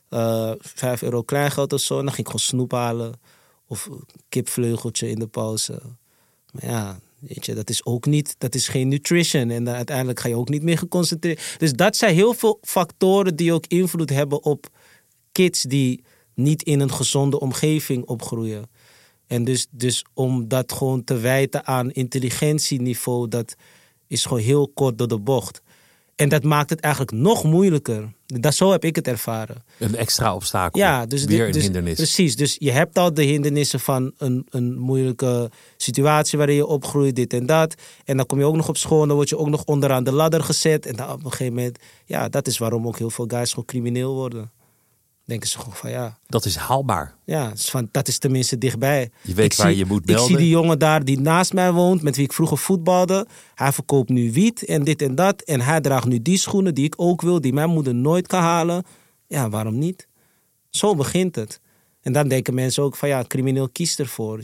5 euro kleingeld of zo. En dan ging ik gewoon snoep halen. Of kipvleugeltje in de pauze. Maar ja, weet je, dat is ook niet, dat is geen nutrition. En dan uiteindelijk ga je ook niet meer geconcentreerd. Dus dat zijn heel veel factoren die ook invloed hebben op kids die niet in een gezonde omgeving opgroeien. En dus om dat gewoon te wijten aan intelligentieniveau, dat is gewoon heel kort door de bocht. En dat maakt het eigenlijk nog moeilijker. Zo heb ik het ervaren. Een extra obstakel. Ja, dus weer een hindernis. Precies, dus je hebt al de hindernissen van een moeilijke situatie waarin je opgroeit, dit en dat. En dan kom je ook nog op school en dan word je ook nog onderaan de ladder gezet. En dan op een gegeven moment, ja, dat is waarom ook heel veel guys gewoon crimineel worden. Denken ze gewoon van ja. Dat is haalbaar. Ja, dat is tenminste dichtbij. Je weet waar je moet melden. Ik zie die jongen daar die naast mij woont, met wie ik vroeger voetbalde. Hij verkoopt nu wiet en dit en dat. En hij draagt nu die schoenen die ik ook wil, die mijn moeder nooit kan halen. Ja, waarom niet? Zo begint het. En dan denken mensen ook van ja, crimineel kiest ervoor.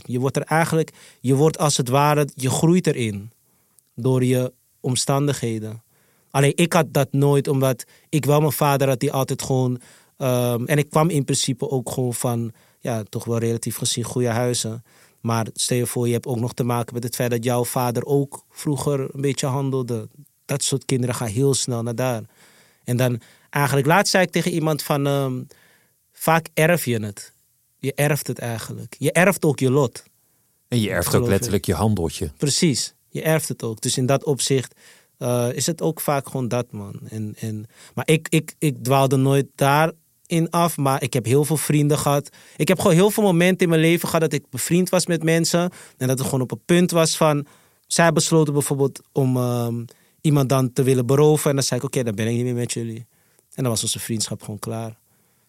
Je wordt als het ware, je groeit erin. Door je omstandigheden. Alleen ik had dat nooit, omdat ik wel mijn vader had die altijd gewoon. En ik kwam in principe ook gewoon van, ja, toch wel relatief gezien goede huizen. Maar stel je voor, je hebt ook nog te maken met het feit dat jouw vader ook vroeger een beetje handelde. Dat soort kinderen gaan heel snel naar daar. En dan eigenlijk, laatst zei ik tegen iemand van, vaak erf je het. Je erft het eigenlijk. Je erft ook je lot. En je erft ook letterlijk je handeltje. Precies, je erft het ook. Dus in dat opzicht is het ook vaak gewoon dat, man. Maar ik dwaalde nooit daarin af, maar ik heb heel veel vrienden gehad. Ik heb gewoon heel veel momenten in mijn leven gehad dat ik bevriend was met mensen. En dat het gewoon op een punt was van, zij besloten bijvoorbeeld om iemand dan te willen beroven. En dan zei ik, oké, dan ben ik niet meer met jullie. En dan was onze vriendschap gewoon klaar.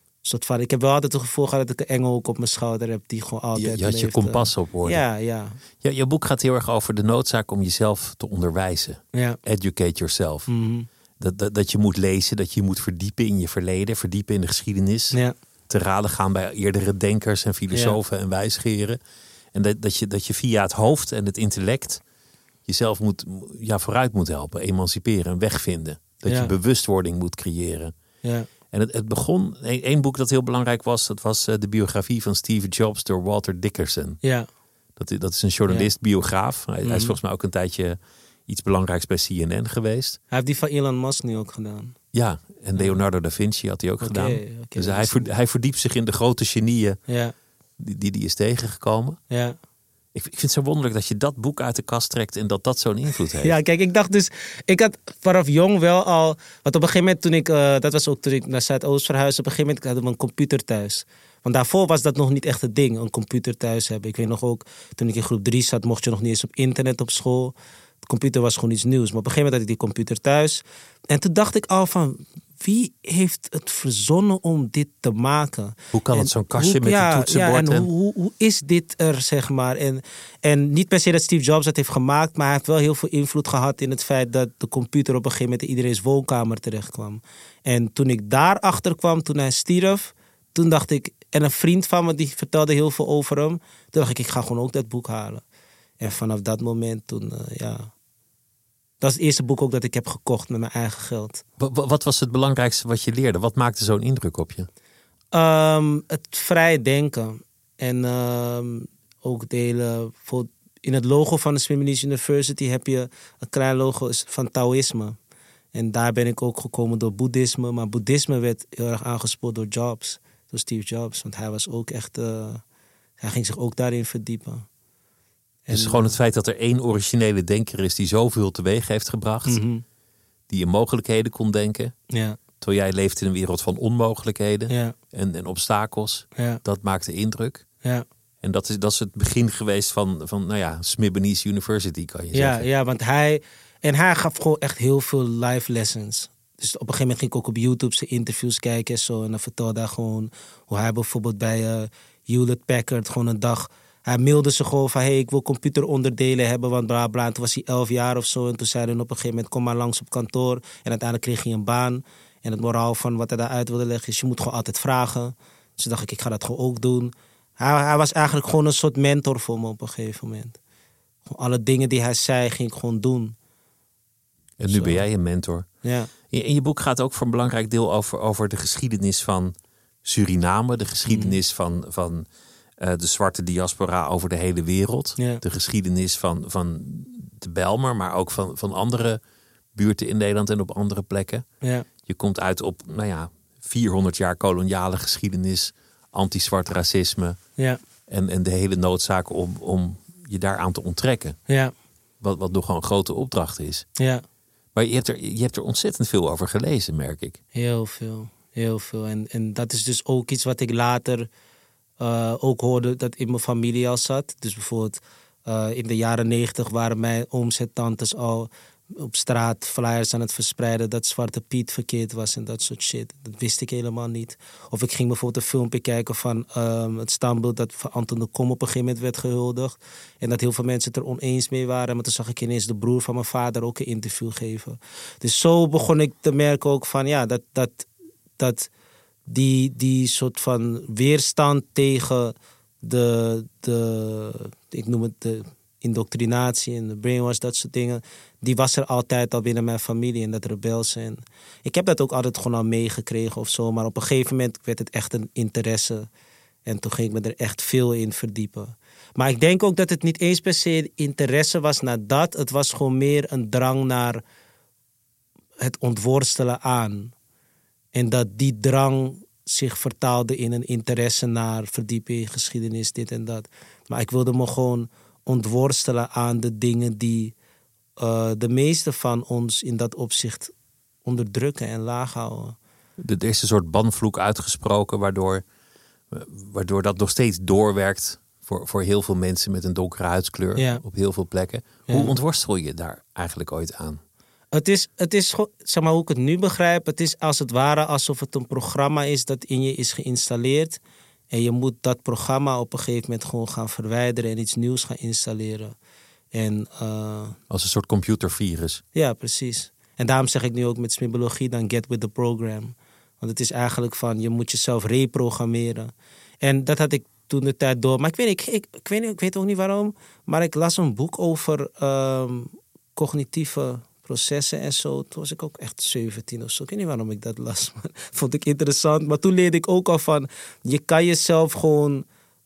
Ik heb wel altijd het gevoel gehad dat ik een engel ook op mijn schouder heb die gewoon altijd. Je had je kompas op orde. Ja. Je boek gaat heel erg over de noodzaak om jezelf te onderwijzen. Ja. Educate yourself. Mm-hmm. Dat je moet lezen, dat je moet verdiepen in je verleden, verdiepen in de geschiedenis. Ja. Te raden gaan bij eerdere denkers en filosofen en wijsgeren. En dat je via het hoofd en het intellect jezelf vooruit moet helpen, emanciperen, een weg vinden. Dat je bewustwording moet creëren. Ja. En het begon, één boek dat heel belangrijk was, dat was de biografie van Steve Jobs door Walter Dickerson. Ja. Dat is een journalist, biograaf. Hij is volgens mij ook een tijdje iets belangrijks bij CNN geweest. Hij heeft die van Elon Musk nu ook gedaan. Ja, en Leonardo da Vinci had hij ook gedaan. Dus hij verdiept zich in de grote genieën die is tegengekomen. Ja. Ik vind het zo wonderlijk dat je dat boek uit de kast trekt en dat zo'n invloed heeft. Ja, kijk, ik had vanaf jong wel al, want op een gegeven moment dat was ook toen ik naar Zuidoost verhuisde, op een gegeven moment hadden we een computer thuis. Want daarvoor was dat nog niet echt het ding, een computer thuis hebben. Ik weet nog ook, toen ik in groep 3 zat, mocht je nog niet eens op internet op school. De computer was gewoon iets nieuws. Maar op een gegeven moment had ik die computer thuis. En toen dacht ik al van, wie heeft het verzonnen om dit te maken? Hoe kan het zo'n kastje met een toetsenbord? Ja, en hoe is dit er, zeg maar? En niet per se dat Steve Jobs dat heeft gemaakt, maar hij heeft wel heel veel invloed gehad in het feit dat de computer op een gegeven moment in iedereen's woonkamer terecht kwam. En toen ik daarachter kwam, toen hij stierf, toen dacht ik, en een vriend van me die vertelde heel veel over hem, toen dacht ik ga gewoon ook dat boek halen. En vanaf dat moment toen, dat is het eerste boek ook dat ik heb gekocht met mijn eigen geld. Wat was het belangrijkste wat je leerde? Wat maakte zo'n indruk op je? Het vrij denken. En ook delen. In het logo van de Swim University heb je een klein logo van Taoïsme. En daar ben ik ook gekomen door boeddhisme. Maar boeddhisme werd heel erg aangespoord door Jobs. Door Steve Jobs. Want hij was ook echt Hij ging zich ook daarin verdiepen. Dus gewoon het feit dat er één originele denker is die zoveel teweeg heeft gebracht. Mm-hmm. Die in mogelijkheden kon denken. Ja. Terwijl jij leeft in een wereld van onmogelijkheden Ja. en obstakels. Ja. Dat maakte indruk. Ja. En dat is het begin geweest van Smibbenies University, kan je zeggen. Ja, want hij gaf gewoon echt heel veel live lessons. Dus op een gegeven moment ging ik ook op YouTube zijn interviews kijken en zo. En dan vertelde hij gewoon hoe hij bijvoorbeeld bij Hewlett Packard gewoon een dag... Hij mailde ze gewoon van, ik wil computeronderdelen hebben, want bla bla. En toen was hij 11 jaar of zo. En toen zei hij op een gegeven moment, kom maar langs op kantoor. En uiteindelijk kreeg hij een baan. En het moraal van wat hij daaruit wilde leggen is, je moet gewoon altijd vragen. Dus toen dacht ik ga dat gewoon ook doen. Hij was eigenlijk gewoon een soort mentor voor me op een gegeven moment. Gewoon alle dingen die hij zei, ging ik gewoon doen. En nu ben jij een mentor. Ja. In je boek gaat ook voor een belangrijk deel over de geschiedenis van Suriname. De geschiedenis van de zwarte diaspora over de hele wereld. Ja. De geschiedenis van de Bijlmer, maar ook van andere buurten in Nederland en op andere plekken. Ja. Je komt uit op 400 jaar koloniale geschiedenis, anti-zwart racisme. Ja. En de hele noodzaak om je daaraan te onttrekken. Ja. Wat nog een grote opdracht is. Ja. Maar je hebt er ontzettend veel over gelezen, merk ik. Heel veel. Heel veel. En dat is dus ook iets wat ik later ook hoorde dat in mijn familie al zat. Dus bijvoorbeeld in de jaren 90 waren mijn ooms en tantes al op straat flyers aan het verspreiden dat Zwarte Piet verkeerd was en dat soort shit. Dat wist ik helemaal niet. Of ik ging bijvoorbeeld een filmpje kijken van het standbeeld dat van Anton de Kom op een gegeven moment werd gehuldigd. En dat heel veel mensen het er oneens mee waren. Maar toen zag ik ineens de broer van mijn vader ook een interview geven. Dus zo begon ik te merken ook van dat die soort van weerstand tegen ik noem het de indoctrinatie en de brainwash, dat soort dingen, die was er altijd al binnen mijn familie en dat rebelse. En ik heb dat ook altijd gewoon al meegekregen of zo, maar op een gegeven moment werd het echt een interesse en toen ging ik me er echt veel in verdiepen. Maar ik denk ook dat het niet eens per se interesse was naar dat, het was gewoon meer een drang naar het ontworstelen aan. En dat die drang zich vertaalde in een interesse naar verdieping, geschiedenis, dit en dat. Maar ik wilde me gewoon ontworstelen aan de dingen die de meeste van ons in dat opzicht onderdrukken en laag houden. Er is een soort banvloek uitgesproken waardoor dat nog steeds doorwerkt voor heel veel mensen met een donkere huidskleur op heel veel plekken. Ja. Hoe ontworstel je daar eigenlijk ooit aan? Het is, zeg maar hoe ik het nu begrijp, het is als het ware alsof het een programma is dat in je is geïnstalleerd. En je moet dat programma op een gegeven moment gewoon gaan verwijderen en iets nieuws gaan installeren. En, als een soort computervirus. Ja, precies. En daarom zeg ik nu ook met smibbologie dan get with the program. Want het is eigenlijk van, je moet jezelf reprogrammeren. En dat had ik toen de tijd door. Maar ik weet ook niet waarom. Maar ik las een boek over cognitieve processen en zo. Toen was ik ook echt 17 of zo. Ik weet niet waarom ik dat las. Maar vond ik interessant. Maar toen leerde ik ook al van, je kan jezelf gewoon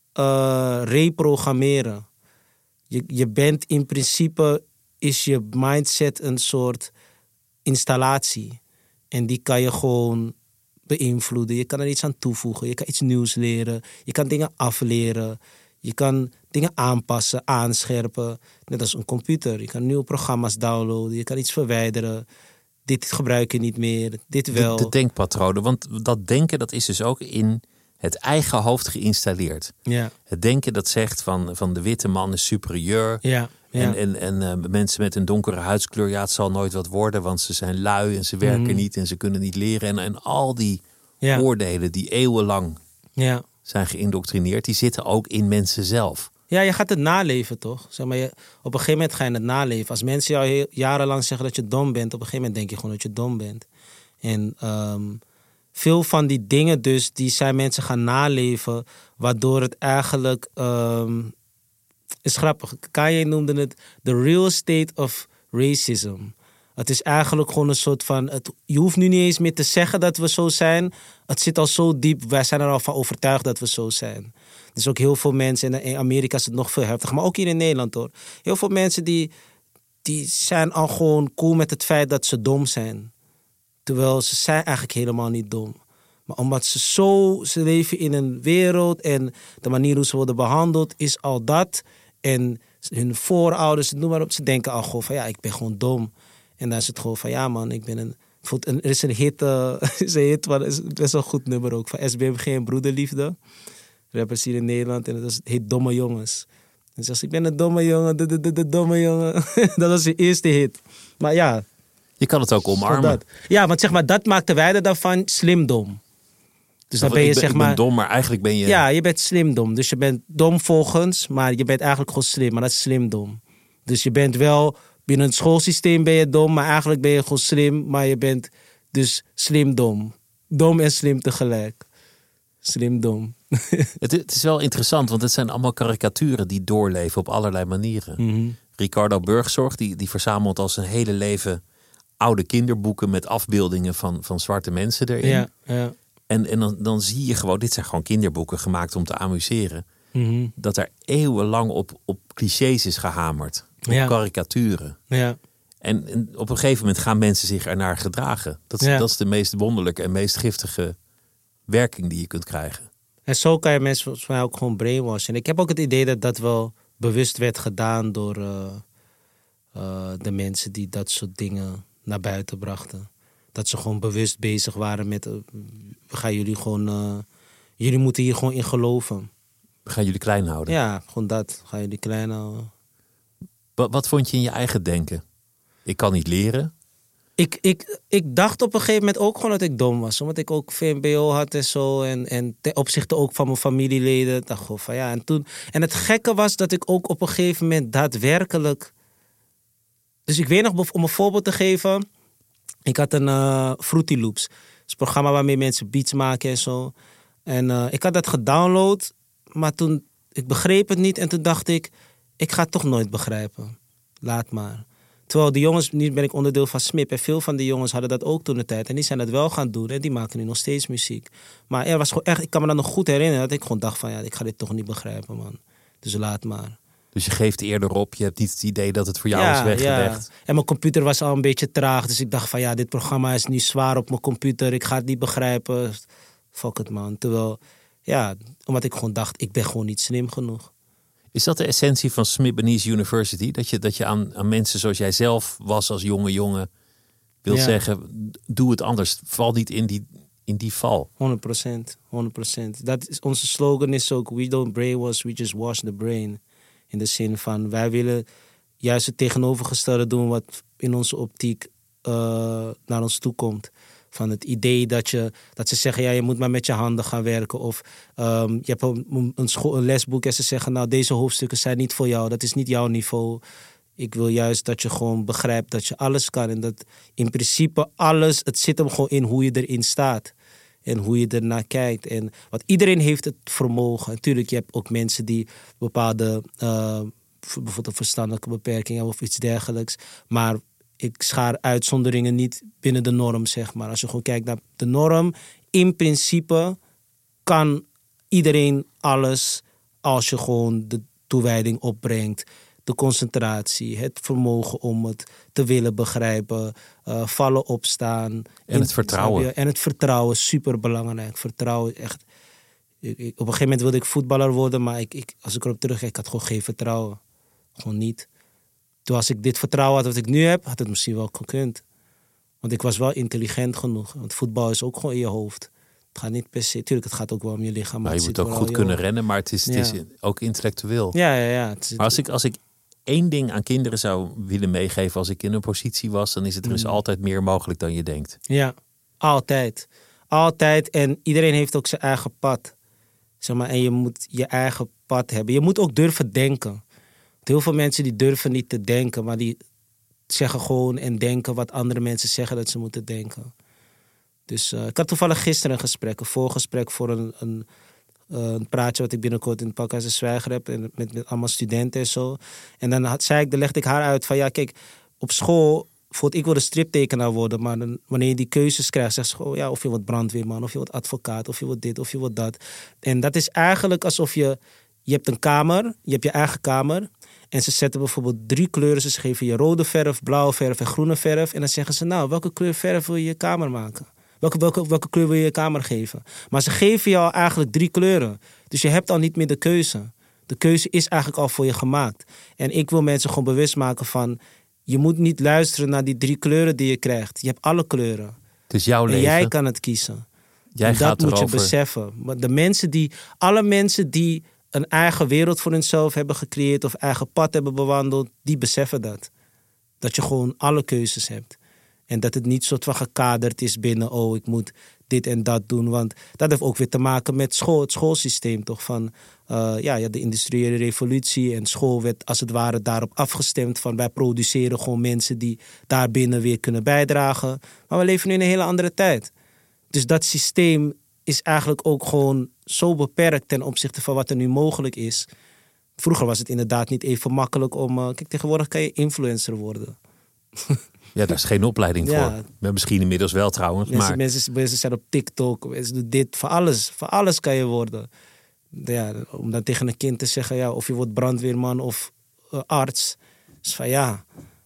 reprogrammeren. Je bent in principe, is je mindset een soort installatie. En die kan je gewoon beïnvloeden. Je kan er iets aan toevoegen. Je kan iets nieuws leren. Je kan dingen afleren. Je kan dingen aanpassen, aanscherpen. Net als een computer. Je kan nieuwe programma's downloaden. Je kan iets verwijderen. Dit gebruik je niet meer. Dit wel. De denkpatronen. Want dat denken, dat is dus ook in het eigen hoofd geïnstalleerd. Ja. Het denken dat zegt van de witte man is superieur. Ja. Ja. En mensen met een donkere huidskleur, het zal nooit wat worden, want ze zijn lui en ze werken niet en ze kunnen niet leren. En al die oordelen die eeuwenlang zijn geïndoctrineerd, die zitten ook in mensen zelf. Ja, je gaat het naleven, toch? Zeg maar, op een gegeven moment ga je het naleven. Als mensen jou jarenlang zeggen dat je dom bent, op een gegeven moment denk je gewoon dat je dom bent. En veel van die dingen dus, die zijn mensen gaan naleven, waardoor het eigenlijk is grappig. Kanye noemde het the real state of racism. Het is eigenlijk gewoon een soort van, je hoeft nu niet eens meer te zeggen dat we zo zijn. Het zit al zo diep, wij zijn er al van overtuigd dat we zo zijn. Dus ook heel veel mensen, en in Amerika is het nog veel heftiger, maar ook hier in Nederland hoor. Heel veel mensen die zijn al gewoon cool met het feit dat ze dom zijn. Terwijl ze zijn eigenlijk helemaal niet dom. Maar omdat ze leven in een wereld en de manier hoe ze worden behandeld is al dat. En hun voorouders, noem maar op, ze denken al gewoon van ja, ik ben gewoon dom. En dan is het gewoon van ja man, ik ben een... Er is een hit, maar is best wel een goed nummer ook, van SBMG en Broederliefde. Rappers hier in Nederland en het heet Domme Jongens. En zegt ze, ik ben een domme jongen, de domme jongen. Dat was de eerste hit. Maar ja. Je kan het ook omarmen. Ja, want zeg maar, dat maakte wij er dan van slimdom. Dus dan ben je zeg maar... Ik ben dom, maar eigenlijk ben je... Ja, je bent slimdom. Dus je bent dom volgens, maar je bent eigenlijk gewoon slim. Maar dat is slimdom. Dus je bent wel... Binnen het schoolsysteem ben je dom, maar eigenlijk ben je gewoon slim. Maar je bent dus slim-dom. Dom en slim tegelijk. Slim-dom. Het is wel interessant, want het zijn allemaal karikaturen die doorleven op allerlei manieren. Mm-hmm. Ricardo Burgzorg, die verzamelt al zijn hele leven oude kinderboeken met afbeeldingen van zwarte mensen erin. Ja. En dan zie je gewoon, dit zijn gewoon kinderboeken gemaakt om te amuseren. Mm-hmm. Dat er eeuwenlang op clichés is gehamerd. Op karikaturen. Ja. En op een gegeven moment gaan mensen zich ernaar gedragen. Dat is de meest wonderlijke en meest giftige werking die je kunt krijgen. En zo kan je mensen volgens mij ook gewoon brainwashen. En ik heb ook het idee dat dat wel bewust werd gedaan door de mensen die dat soort dingen naar buiten brachten. Dat ze gewoon bewust bezig waren met... jullie moeten hier gewoon in geloven. We gaan jullie klein houden. Ja, gewoon dat. Gaan jullie klein houden. Wat vond je in je eigen denken? Ik kan niet leren. Ik dacht op een gegeven moment ook gewoon dat ik dom was. Omdat ik ook VMBO had en zo. En ten opzichte ook van mijn familieleden. Dacht gewoon van ja. En het gekke was dat ik ook op een gegeven moment daadwerkelijk... Dus ik weet nog, om een voorbeeld te geven. Ik had een Fruity Loops. Dat is een programma waarmee mensen beats maken en zo. En ik had dat gedownload. Maar toen, ik begreep het niet. En toen dacht ik ga het toch nooit begrijpen. Laat maar. Terwijl de jongens, nu ben ik onderdeel van SMIP. En veel van die jongens hadden dat ook toen de tijd. En die zijn dat wel gaan doen. En die maken nu nog steeds muziek. Maar er was gewoon echt, ik kan me dan nog goed herinneren. Dat ik gewoon dacht van ja, ik ga dit toch niet begrijpen, man. Dus laat maar. Dus je geeft eerder op. Je hebt niet het idee dat het voor jou is weggelegd. Ja. En mijn computer was al een beetje traag. Dus ik dacht van ja, dit programma is nu zwaar op mijn computer. Ik ga het niet begrijpen. Fuck it, man. Terwijl, ja, omdat ik gewoon dacht, ik ben gewoon niet slim genoeg. Is dat de essentie van Smith Benese University? Dat je aan mensen zoals jij zelf was als jonge jongen wil zeggen, doe het anders. Val niet in die val. 100%. Dat is, onze slogan is ook, we don't brainwash, we just wash the brain. In de zin van, wij willen juist het tegenovergestelde doen wat in onze optiek naar ons toe komt. Van het idee dat ze zeggen, ja, je moet maar met je handen gaan werken. Of je hebt een lesboek en ze zeggen, nou, deze hoofdstukken zijn niet voor jou. Dat is niet jouw niveau. Ik wil juist dat je gewoon begrijpt dat je alles kan. En dat in principe alles, het zit hem gewoon in hoe je erin staat. En hoe je ernaar kijkt. Want iedereen heeft het vermogen. Natuurlijk, je hebt ook mensen die bepaalde, bijvoorbeeld een verstandelijke beperking hebben of iets dergelijks. Maar ik schaar uitzonderingen niet binnen de norm, zeg maar. Als je gewoon kijkt naar de norm, in principe kan iedereen alles als je gewoon de toewijding opbrengt. De concentratie, het vermogen om het te willen begrijpen, vallen, opstaan. En het vertrouwen. En het vertrouwen, superbelangrijk. Vertrouwen, echt. Op een gegeven moment wilde ik voetballer worden, maar als ik erop terugkijk, ik had gewoon geen vertrouwen. Gewoon niet. Toen als ik dit vertrouwen had wat ik nu heb, had het misschien wel gekund. Want ik was wel intelligent genoeg. Want voetbal is ook gewoon in je hoofd. Het gaat niet per se... Tuurlijk, het gaat ook wel om je lichaam. Maar je moet ook goed kunnen rennen, maar het is ook intellectueel. Ja. Maar als ik één ding aan kinderen zou willen meegeven als ik in een positie was, dan is het er is altijd meer mogelijk dan je denkt. Ja, altijd. Altijd. En iedereen heeft ook zijn eigen pad. Zeg maar, en je moet je eigen pad hebben. Je moet ook durven denken. Heel veel mensen die durven niet te denken, maar die zeggen gewoon en denken wat andere mensen zeggen dat ze moeten denken. Dus ik had toevallig gisteren een voorgesprek voor een praatje wat ik binnenkort in het Pakhuis de Zwijger heb en met allemaal studenten en zo. En dan legde ik haar uit van ja, kijk, op school, ik wilde striptekenaar worden, maar wanneer je die keuzes krijgt, zegt ze gewoon ja, of je wordt brandweerman, of je wordt advocaat, of je wordt dit, of je wordt dat. En dat is eigenlijk alsof je hebt een kamer, je hebt je eigen kamer. En ze zetten bijvoorbeeld 3 kleuren. Ze geven je rode verf, blauwe verf en groene verf. En dan zeggen ze, nou, welke kleur verf wil je je kamer maken? Welke kleur wil je kamer geven? Maar ze geven jou eigenlijk 3 kleuren. Dus je hebt al niet meer de keuze. De keuze is eigenlijk al voor je gemaakt. En ik wil mensen gewoon bewust maken van... je moet niet luisteren naar die 3 kleuren die je krijgt. Je hebt alle kleuren. Het is jouw leven. En jij kan het kiezen. Jij gaat dat moet erover. je beseffen. Maar alle mensen die een eigen wereld voor hunzelf hebben gecreëerd... of eigen pad hebben bewandeld, die beseffen dat. Dat je gewoon alle keuzes hebt. En dat het niet soort van gekaderd is binnen... ik moet dit en dat doen. Want dat heeft ook weer te maken met school. Het schoolsysteem toch van... de industriële revolutie en school werd als het ware daarop afgestemd... van wij produceren gewoon mensen die daarbinnen weer kunnen bijdragen. Maar we leven nu in een hele andere tijd. Dus dat systeem is eigenlijk ook gewoon zo beperkt... ten opzichte van wat er nu mogelijk is. Vroeger was het inderdaad niet even makkelijk om... kijk, tegenwoordig kan je influencer worden. Ja, daar is geen opleiding Ja. voor. Misschien inmiddels wel trouwens. Maar... Mensen zijn op TikTok, mensen doen dit. Voor alles kan je worden. Ja, om dan tegen een kind te zeggen... of je wordt brandweerman of arts. Dus van ja...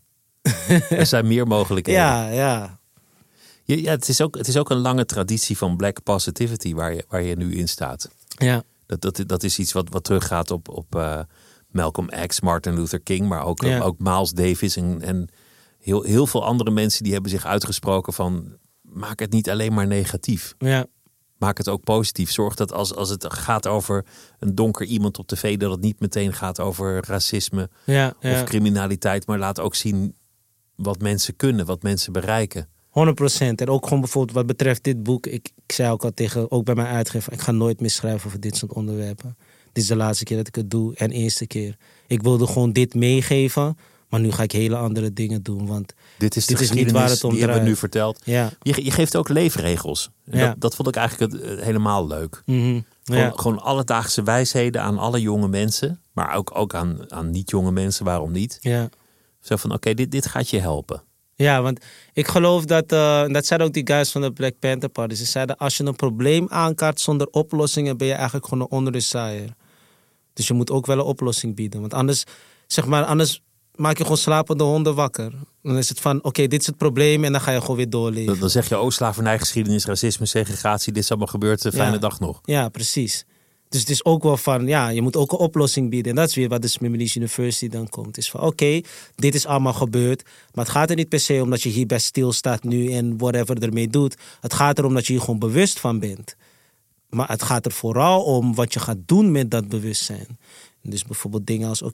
Er zijn meer mogelijkheden. Ja. Ja, het is ook een lange traditie van black positivity waar je nu in staat. Ja. Dat is iets wat teruggaat op Malcolm X, Martin Luther King, maar ook Miles Davis en heel veel andere mensen die hebben zich uitgesproken van maak het niet alleen maar negatief. Ja. Maak het ook positief. Zorg dat als het gaat over een donker iemand op tv, dat het niet meteen gaat over racisme of criminaliteit, maar laat ook zien wat mensen kunnen, wat mensen bereiken. 100%. En ook gewoon bijvoorbeeld wat betreft dit boek. Ik zei ook al ook bij mijn uitgever... ik ga nooit meer schrijven over dit soort onderwerpen. Dit is de laatste keer dat ik het doe en eerste keer. Ik wilde gewoon dit meegeven... maar nu ga ik hele andere dingen doen. Want dit is niet waar het om die draait. hebben we nu verteld. Ja. Je geeft ook leefregels. Dat vond ik eigenlijk helemaal leuk. Mm-hmm. Gewoon alledaagse wijsheden aan alle jonge mensen. Maar ook aan niet-jonge mensen, waarom niet? Ja. Zo van, oké, dit gaat je helpen. Ja, want ik geloof dat zeiden ook die guys van de Black Panther Party. Ze zeiden, als je een probleem aankaart zonder oplossingen... ben je eigenlijk gewoon een onrustzaaier. Dus je moet ook wel een oplossing bieden. Want anders maak je gewoon slapende honden wakker. Dan is het van, oké, dit is het probleem en dan ga je gewoon weer doorleven. Dan zeg je, slavernijgeschiedenis, racisme, segregatie... dit is allemaal gebeurd, fijne dag nog. Ja, precies. Dus het is ook wel van, je moet ook een oplossing bieden. En dat is weer wat de Smith University dan komt. Het is van, oké, dit is allemaal gebeurd. Maar het gaat er niet per se om dat je hierbij stilstaat nu... en whatever ermee doet. Het gaat erom dat je hier gewoon bewust van bent. Maar het gaat er vooral om wat je gaat doen met dat bewustzijn. Dus bijvoorbeeld dingen als,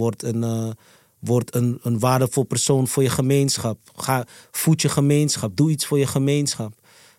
word een waardevol persoon voor je gemeenschap. Voed je gemeenschap. Doe iets voor je gemeenschap.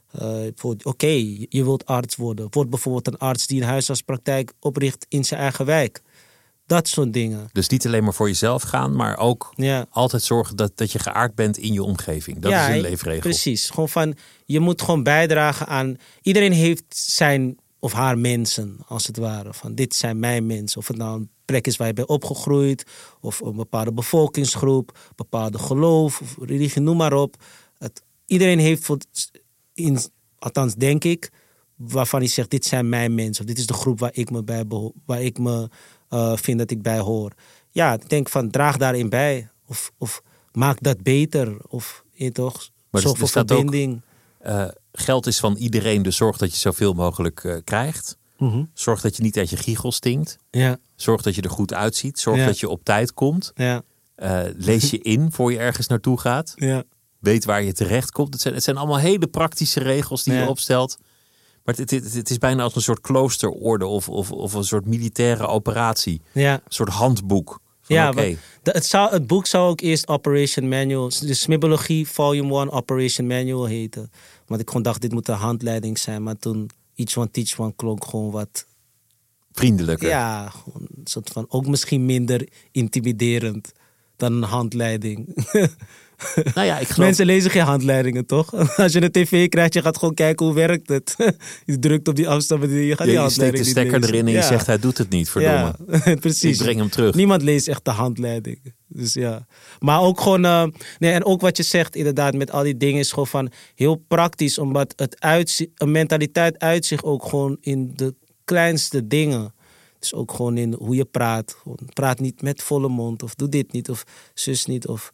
Je wilt arts worden. Word bijvoorbeeld een arts die een huisartspraktijk opricht in zijn eigen wijk. Dat soort dingen. Dus niet alleen maar voor jezelf gaan, maar ook altijd zorgen dat je geaard bent in je omgeving. Dat is een leefregel. Precies. Gewoon van, je moet gewoon bijdragen aan... Iedereen heeft zijn of haar mensen, als het ware. Van, dit zijn mijn mensen. Of het nou een plek is waar je bent opgegroeid... of een bepaalde bevolkingsgroep, bepaalde geloof, of religie, noem maar op. Iedereen heeft... althans denk ik, waarvan hij zegt, dit zijn mijn mensen. Of dit is de groep waar ik me vind dat ik bij hoor. Ja, ik denk van, draag daarin bij. Of maak dat beter. Of, toch, zorg voor verbinding. Geld is van iedereen, dus zorg dat je zoveel mogelijk krijgt. Mm-hmm. Zorg dat je niet uit je giegel stinkt. Ja. Zorg dat je er goed uitziet. Zorg dat je op tijd komt. Ja. Lees je in voor je ergens naartoe gaat. Ja. Weet waar je terecht komt. Het zijn allemaal hele praktische regels die je opstelt. Maar het is bijna als een soort kloosterorde of een soort militaire operatie. Ja. Een soort handboek. Het boek zou ook eerst Operation Manual, de Smibologie Volume 1 Operation Manual heten. Want ik gewoon dacht, dit moet een handleiding zijn. Maar toen Each One Teach One klonk gewoon wat... vriendelijker. Ja, gewoon een soort van ook misschien minder intimiderend dan een handleiding. Nou ja, ik geloof... Mensen lezen geen handleidingen, toch? Als je een tv krijgt, je gaat gewoon kijken hoe werkt het. Je drukt op die afstand, je gaat die handleiding niet lezen. Je steekt de stekker erin en je zegt, hij doet het niet, verdomme. Ja, precies. Ik breng hem terug. Niemand leest echt de handleiding. Dus ja. Maar ook gewoon... en ook wat je zegt, inderdaad, met al die dingen is gewoon van heel praktisch. Omdat een mentaliteit uit zich ook gewoon in de kleinste dingen. Dus ook gewoon in hoe je praat. Praat niet met volle mond. Of doe dit niet. Of zus niet.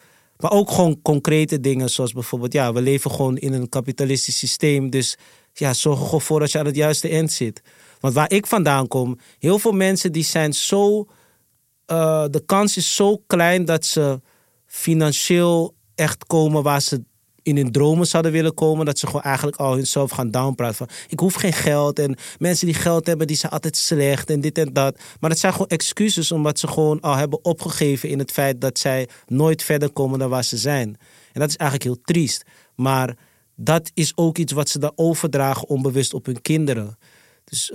Maar ook gewoon concrete dingen zoals bijvoorbeeld... we leven gewoon in een kapitalistisch systeem. Dus zorg er gewoon voor dat je aan het juiste eind zit. Want waar ik vandaan kom, heel veel mensen die zijn zo... de kans is zo klein dat ze financieel echt komen waar ze in hun dromen zouden willen komen. Dat ze gewoon eigenlijk al hunzelf gaan downpraten van... ik hoef geen geld en mensen die geld hebben, die zijn altijd slecht en dit en dat. Maar dat zijn gewoon excuses omdat ze gewoon al hebben opgegeven in het feit dat zij nooit verder komen dan waar ze zijn. En dat is eigenlijk heel triest. Maar dat is ook iets wat ze dan overdragen onbewust op hun kinderen. Dus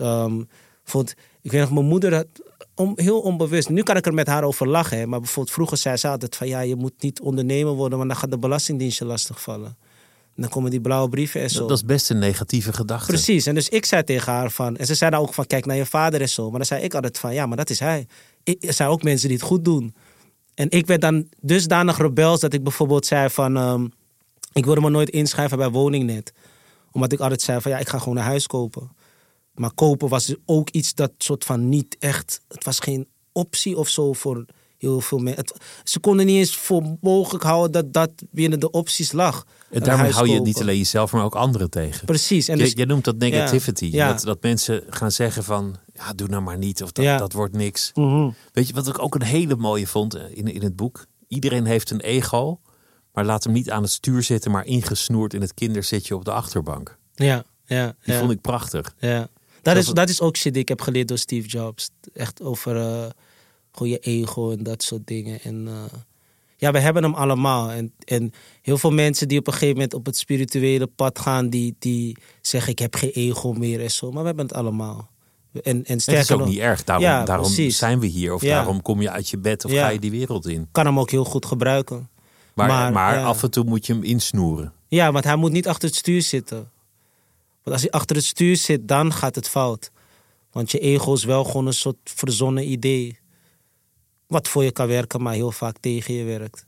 ik weet nog, mijn moeder had... heel onbewust. Nu kan ik er met haar over lachen. Hè? Maar bijvoorbeeld vroeger zei ze altijd van... je moet niet ondernemer worden... want dan gaat de belastingdienst je lastigvallen. En dan komen die blauwe brieven en zo. Dat is best een negatieve gedachte. Precies. En dus ik zei tegen haar van... en ze zei dan ook van... kijk naar je vader en zo. Maar dan zei ik altijd van... maar dat is hij. Er zijn ook mensen die het goed doen. En ik werd dan dusdanig rebels... dat ik bijvoorbeeld zei van... ik wilde me nooit inschrijven bij Woningnet. Omdat ik altijd zei van... ik ga gewoon een huis kopen. Maar kopen was dus ook iets dat soort van niet echt... Het was geen optie of zo voor heel veel mensen. Ze konden niet eens voor mogelijk houden dat dat binnen de opties lag. En daarmee hou je niet alleen jezelf, maar ook anderen tegen. Precies. En dus, jij noemt dat negativity. Ja. Dat mensen gaan zeggen van... doe nou maar niet of dat wordt niks. Mm-hmm. Weet je wat ik ook een hele mooie vond in het boek? Iedereen heeft een ego, maar laat hem niet aan het stuur zitten... maar ingesnoerd in het kinderzitje op de achterbank. Ja. Die vond ik prachtig. Ja. Dat is ook shit die ik heb geleerd door Steve Jobs. Echt over gewoon je ego en dat soort dingen. En we hebben hem allemaal. En heel veel mensen die op een gegeven moment op het spirituele pad gaan... die zeggen ik heb geen ego meer en zo. Maar we hebben het allemaal. En het is ook niet erg. Daarom zijn we hier. Of Ja. daarom kom je uit je bed of ga je die wereld in. Kan hem ook heel goed gebruiken. Maar af en toe moet je hem insnoeren. Ja, want hij moet niet achter het stuur zitten. Want als hij achter het stuur zit, dan gaat het fout. Want je ego is wel gewoon een soort verzonnen idee. Wat voor je kan werken, maar heel vaak tegen je werkt.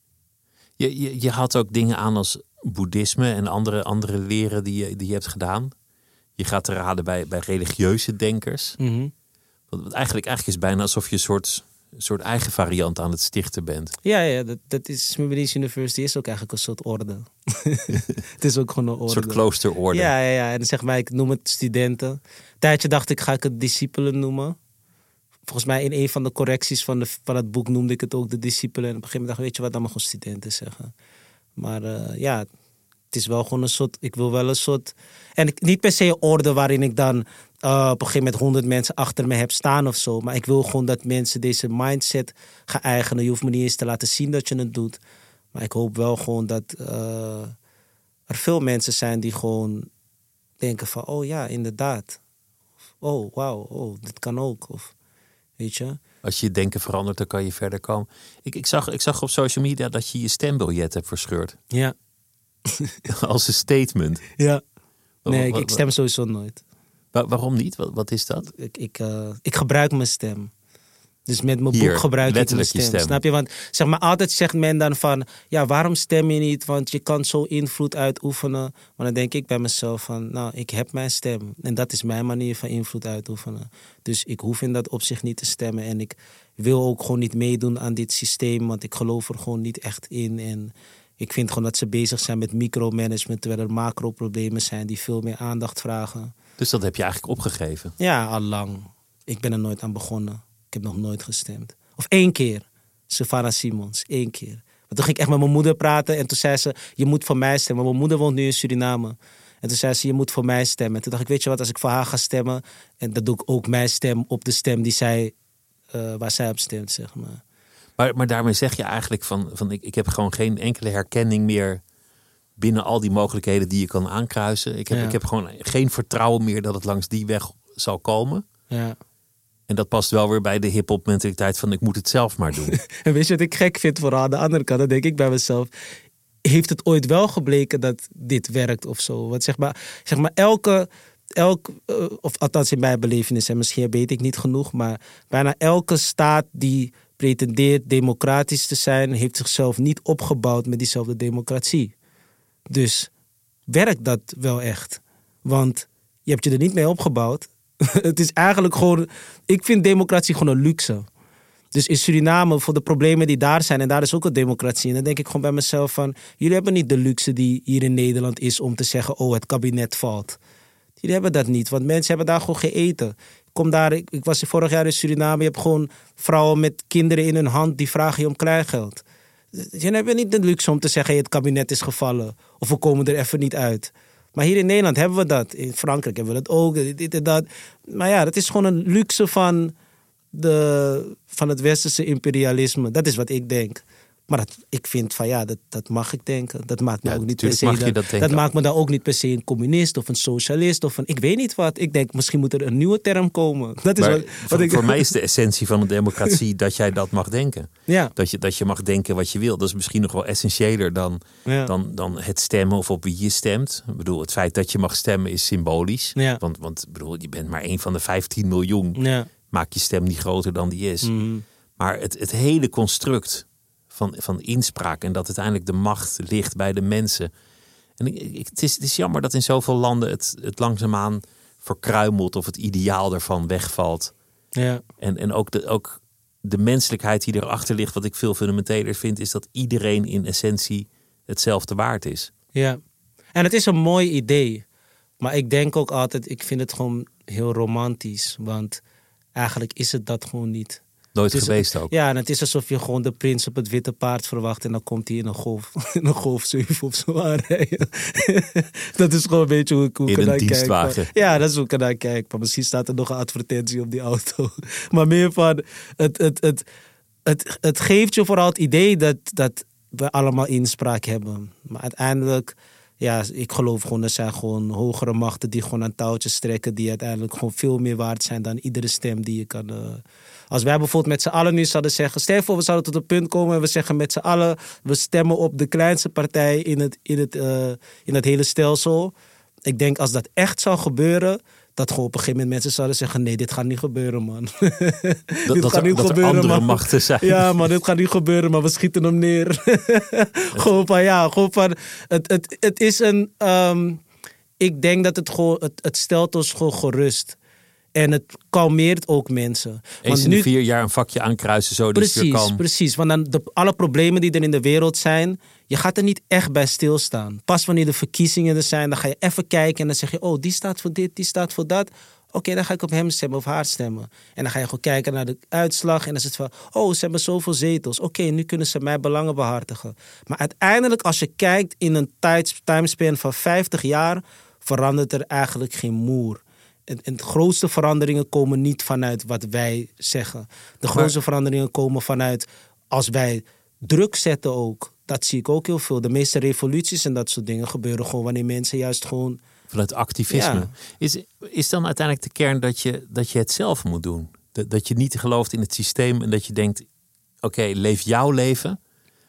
Je haalt ook dingen aan als boeddhisme en andere leren die je hebt gedaan. Je gaat te raden bij religieuze denkers. Mm-hmm. Want eigenlijk is het bijna alsof je een soort eigen variant aan het stichten bent. Ja, dat is Smimbedinsk University is ook eigenlijk een soort orde. Het is ook gewoon een orde. Een soort kloosterorde. Ja. En zeg maar, ik noem het studenten. Een tijdje dacht ik, ga ik het discipelen noemen. Volgens mij in een van de correcties van het boek noemde ik het ook de discipelen. En op een gegeven moment dacht ik, weet je wat, dan mag gewoon studenten zeggen. Maar het is wel gewoon een soort... Ik wil wel een soort... En niet per se een orde waarin ik dan... op een gegeven moment 100 mensen achter me heb staan of zo. Maar ik wil gewoon dat mensen deze mindset gaan eigenen. Je hoeft me niet eens te laten zien dat je het doet. Maar ik hoop wel gewoon dat er veel mensen zijn die gewoon denken van... oh ja, inderdaad. Of, oh, wauw, oh, dit kan ook. Of, weet je... Als je je denken verandert, dan kan je verder komen. Ik zag op social media dat je je stembiljet hebt verscheurd. Ja. Als een statement. Ja. Nee, ik stem sowieso nooit. Waarom niet? Wat is dat? Ik gebruik mijn stem. Dus met mijn boek gebruik ik mijn stem. Snap je? Want zeg maar, altijd zegt men dan van... ja, waarom stem je niet? Want je kan zo invloed uitoefenen. Maar dan denk ik bij mezelf van... nou, ik heb mijn stem. En dat is mijn manier van invloed uitoefenen. Dus ik hoef in dat opzicht niet te stemmen. En ik wil ook gewoon niet meedoen aan dit systeem. Want ik geloof er gewoon niet echt in. En ik vind gewoon dat ze bezig zijn met micromanagement... terwijl er macro-problemen zijn die veel meer aandacht vragen. Dus dat heb je eigenlijk opgegeven? Ja, al lang. Ik ben er nooit aan begonnen. Ik heb nog nooit gestemd. Of 1 keer. Savannah Simons, 1 keer. Want toen ging ik echt met mijn moeder praten. En toen zei ze, je moet voor mij stemmen. Mijn moeder woont nu in Suriname. En toen zei ze, je moet voor mij stemmen. En toen dacht ik, weet je wat, als ik voor haar ga stemmen... en dan doe ik ook mijn stem op de stem die zij, waar zij op stemt, zeg maar. Maar daarmee zeg je eigenlijk van ik heb gewoon geen enkele herkenning meer... binnen al die mogelijkheden die je kan aankruisen. Ik heb gewoon geen vertrouwen meer dat het langs die weg zal komen. Ja. En dat past wel weer bij de hip-hop mentaliteit van ik moet het zelf maar doen. En weet je wat ik gek vind vooral aan de andere kant? Dan denk ik bij mezelf, heeft het ooit wel gebleken dat dit werkt of zo? Want zeg maar elke of althans in mijn belevenis, en misschien weet ik niet genoeg, maar bijna elke staat die pretendeert democratisch te zijn, heeft zichzelf niet opgebouwd met diezelfde democratie. Dus werkt dat wel echt? Want je hebt je er niet mee opgebouwd. Het is eigenlijk gewoon... Ik vind democratie gewoon een luxe. Dus in Suriname, voor de problemen die daar zijn, en daar is ook een democratie. En dan denk ik gewoon bij mezelf van, jullie hebben niet de luxe die hier in Nederland is om te zeggen, oh, het kabinet valt. Jullie hebben dat niet, want mensen hebben daar gewoon geen eten. Ik was vorig jaar in Suriname, je hebt gewoon vrouwen met kinderen in hun hand die vragen je om kleingeld. Je hebt niet de luxe om te zeggen, het kabinet is gevallen. Of we komen er even niet uit. Maar hier in Nederland hebben we dat. In Frankrijk hebben we dat ook. Dit en dat. Maar ja, dat is gewoon een luxe van het westerse imperialisme. Dat is wat ik denk. Maar ik vind van ja, dat mag ik denken. Dat maakt me ook niet per se. Dat maakt me dan ook niet per se een communist of een socialist of ik weet niet wat. Ik denk misschien moet er een nieuwe term komen. Dat is voor mij is de essentie van een democratie dat jij dat mag denken. Ja. Dat je mag denken wat je wil. Dat is misschien nog wel essentiëler dan het stemmen of op wie je stemt. Ik bedoel, het feit dat je mag stemmen is symbolisch. Ja. Want bedoel, je bent maar 1 van de 15 miljoen. Ja. Maak je stem niet groter dan die is. Mm. Maar het hele construct van inspraak en dat uiteindelijk de macht ligt bij de mensen. En het is jammer dat in zoveel landen het langzaamaan verkruimelt of het ideaal ervan wegvalt. Ja. En ook de menselijkheid die erachter ligt, wat ik veel fundamenteler vind, is dat iedereen in essentie hetzelfde waard is. Ja, en het is een mooi idee. Maar ik denk ook altijd, ik vind het gewoon heel romantisch. Want eigenlijk is het dat gewoon niet. Nooit geweest ook. Ja, en het is alsof je gewoon de prins op het witte paard verwacht en dan komt hij in een Golf 7 of zo aanrijden. Dat is gewoon een beetje hoe ik in een dienstwagen. Ja, dat is hoe ik ernaar kijk. Maar misschien staat er nog een advertentie op die auto. Maar meer van, het geeft je vooral het idee dat we allemaal inspraak hebben. Maar uiteindelijk, ja, ik geloof gewoon, er zijn gewoon hogere machten die gewoon aan touwtjes trekken, die uiteindelijk gewoon veel meer waard zijn dan iedere stem die je kan. Als wij bijvoorbeeld met z'n allen nu zouden zeggen, stel voor we zouden tot een punt komen en we zeggen met z'n allen, we stemmen op de kleinste partij in het hele stelsel. Ik denk als dat echt zou gebeuren, dat gewoon op een gegeven moment mensen zouden zeggen, nee, dit gaat niet gebeuren, man. Dat er andere machten zijn. Ja, man, dit gaat niet gebeuren, maar we schieten hem neer. Gewoon van, het is een, ik denk dat het stelt ons gewoon gerust. En het kalmeert ook mensen. Eens in de 4 jaar een vakje aankruisen, zo dus weer kalm. Precies, want dan alle problemen die er in de wereld zijn, je gaat er niet echt bij stilstaan. Pas wanneer de verkiezingen er zijn, dan ga je even kijken en dan zeg je, oh, die staat voor dit, die staat voor dat. Oké, dan ga ik op hem stemmen of haar stemmen. En dan ga je gewoon kijken naar de uitslag en dan is het van, oh, ze hebben zoveel zetels. Oké, nu kunnen ze mijn belangen behartigen. Maar uiteindelijk, als je kijkt in een timespan van 50 jaar, verandert er eigenlijk geen moer. En de grootste veranderingen komen niet vanuit wat wij zeggen. De grootste veranderingen komen vanuit als wij druk zetten ook. Dat zie ik ook heel veel. De meeste revoluties en dat soort dingen gebeuren gewoon wanneer mensen juist gewoon... Vanuit activisme. Ja. Is dan uiteindelijk de kern dat je het zelf moet doen? Dat je niet gelooft in het systeem en dat je denkt, oké, leef jouw leven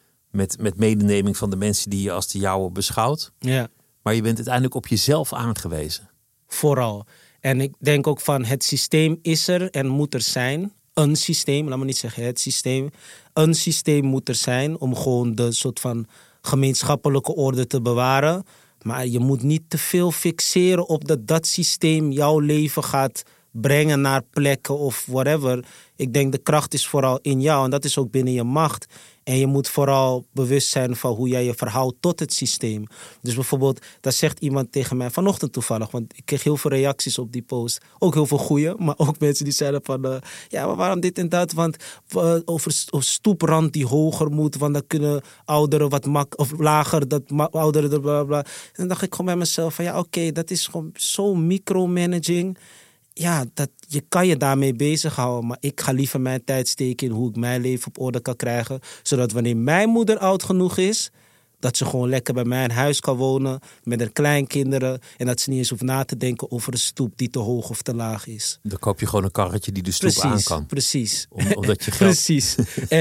met medeneming van de mensen die je als de jouwe beschouwt. Ja. Maar je bent uiteindelijk op jezelf aangewezen. Vooral. En ik denk ook van het systeem is er en moet er zijn. Een systeem, laat me niet zeggen het systeem. Een systeem moet er zijn om gewoon de soort van gemeenschappelijke orde te bewaren. Maar je moet niet te veel fixeren op dat systeem jouw leven gaat brengen naar plekken of whatever. Ik denk de kracht is vooral in jou en dat is ook binnen je macht. En je moet vooral bewust zijn van hoe jij je verhoudt tot het systeem. Dus bijvoorbeeld, daar zegt iemand tegen mij vanochtend toevallig, want ik kreeg heel veel reacties op die post. Ook heel veel goeie, maar ook mensen die zeiden van, ja, maar waarom dit en dat? Want over stoeprand die hoger moet, want dan kunnen ouderen of lager, dat ouderen bla bla. En dan dacht ik gewoon bij mezelf van, ja, oké, dat is gewoon zo micromanaging. Ja, je kan je daarmee bezighouden. Maar ik ga liever mijn tijd steken in hoe ik mijn leven op orde kan krijgen. Zodat wanneer mijn moeder oud genoeg is, dat ze gewoon lekker bij mij in huis kan wonen. Met haar kleinkinderen. En dat ze niet eens hoeft na te denken over een stoep die te hoog of te laag is. Dan koop je gewoon een karretje die de stoep aan kan. Precies. Omdat je geld... Precies.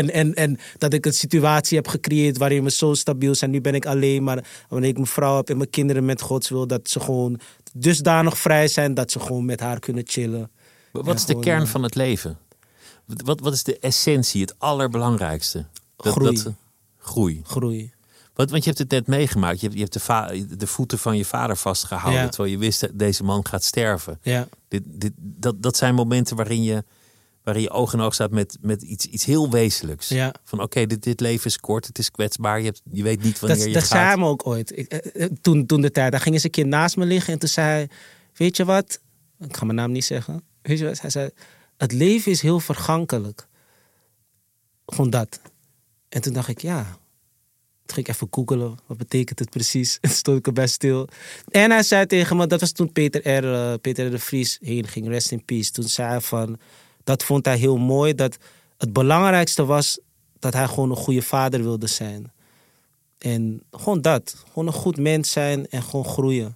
En dat ik een situatie heb gecreëerd waarin we zo stabiel zijn. Nu ben ik alleen, maar wanneer ik mijn vrouw heb en mijn kinderen met Gods wil, dat ze gewoon dusdanig vrij zijn dat ze gewoon met haar kunnen chillen. Wat is de kern van het leven? Wat is de essentie, het allerbelangrijkste? Groei. Want je hebt het net meegemaakt. Je hebt de voeten van je vader vastgehouden. Ja. Terwijl je wist dat deze man gaat sterven. Ja. Dat zijn momenten waarin je waarin je oog in oog staat met iets heel wezenlijks. Ja. Van oké, dit leven is kort, het is kwetsbaar. Je weet niet wanneer je gaat. Dat zei hij me ook ooit. Toen de tijd, daar ging eens een keer naast me liggen. En toen zei hij, weet je wat? Ik ga mijn naam niet zeggen. Weet je wat? Hij zei, het leven is heel vergankelijk. Gewoon dat. En toen dacht ik, ja. Toen ging ik even googelen. Wat betekent het precies? En toen stond ik erbij stil. En hij zei tegen me, dat was toen Peter R. de Vries heen ging. Rest in peace. Toen zei hij van, dat vond hij heel mooi. Dat het belangrijkste was dat hij gewoon een goede vader wilde zijn. En gewoon dat. Gewoon een goed mens zijn en gewoon groeien.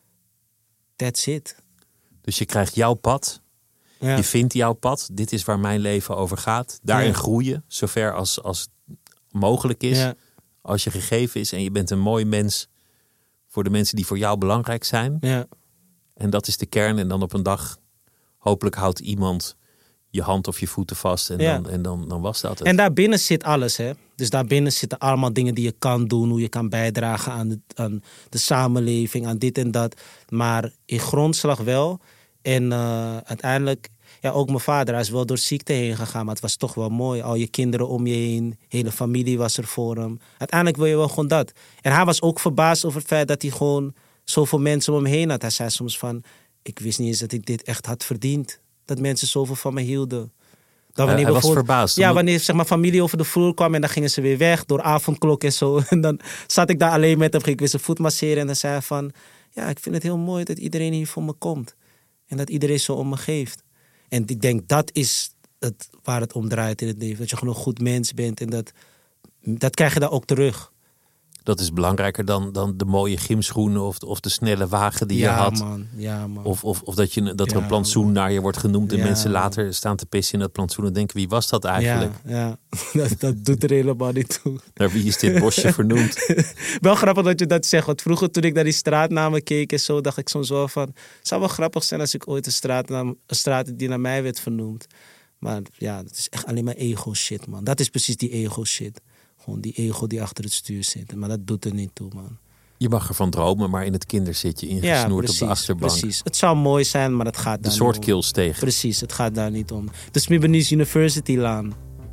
That's it. Dus je krijgt jouw pad. Ja. Je vindt jouw pad. Dit is waar mijn leven over gaat. Daarin groeien, zover als mogelijk is. Ja. Als je gegeven is en je bent een mooi mens voor de mensen die voor jou belangrijk zijn. Ja. En dat is de kern. En dan op een dag, hopelijk houdt iemand je hand of je voeten vast. En dan was dat het. En daarbinnen zit alles, hè. Dus daarbinnen zitten allemaal dingen die je kan doen. Hoe je kan bijdragen aan de samenleving, aan dit en dat. Maar in grondslag wel. En uiteindelijk, ja, ook mijn vader, hij is wel door ziekte heen gegaan. Maar het was toch wel mooi. Al je kinderen om je heen, hele familie was er voor hem. Uiteindelijk wil je wel gewoon dat. En hij was ook verbaasd over het feit dat hij gewoon zoveel mensen om hem heen had. Hij zei soms van, ik wist niet eens dat ik dit echt had verdiend. Dat mensen zoveel van me hielden. Hij was verbaasd. Ja, wanneer zeg maar, familie over de vloer kwam en dan gingen ze weer weg door avondklok en zo. En dan zat ik daar alleen met hem, ging ik weer zijn voet masseren. En dan zei hij van, ja, ik vind het heel mooi dat iedereen hier voor me komt. En dat iedereen zo om me geeft. En ik denk, dat is waar het om draait in het leven. Dat je gewoon een goed mens bent. En dat krijg je daar ook terug. Dat is belangrijker dan de mooie gymschoenen of de snelle wagen die je had. Man. Ja, man. Of dat er een plantsoen naar je wordt genoemd. En mensen later staan te pissen in dat plantsoen en denken, wie was dat eigenlijk? Ja. Dat doet er helemaal niet toe. Naar wie is dit bosje vernoemd? Wel grappig dat je dat zegt. Want vroeger toen ik naar die straatnamen keek en zo, dacht ik soms wel van, het zou wel grappig zijn als ik ooit een straat die naar mij werd vernoemd. Maar ja, dat is echt alleen maar ego shit, man. Dat is precies die ego shit. Gewoon die ego die achter het stuur zit. Maar dat doet er niet toe, man. Je mag ervan dromen, maar in het kinderzitje ingesnoerd op de achterbank. Precies. Het zou mooi zijn, maar het gaat daar niet om. De soort kills tegen. Precies, het gaat daar niet om. De Smibanese University-laan.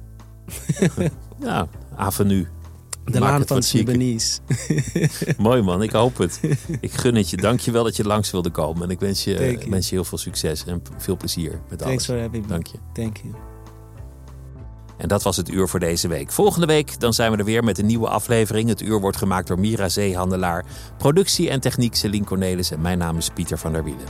Ja, avenue. De laan van Smibanese. Mooi, man, ik hoop het. Ik gun het je. Dank je wel dat je langs wilde komen. En ik wens je heel veel succes en veel plezier met alles. Thanks for having me. Dank je. Thank you. En dat was het uur voor deze week. Volgende week dan zijn we er weer met een nieuwe aflevering. Het uur wordt gemaakt door Mira Zeehandelaar. Productie en techniek Celine Cornelis. En mijn naam is Pieter van der Wielen.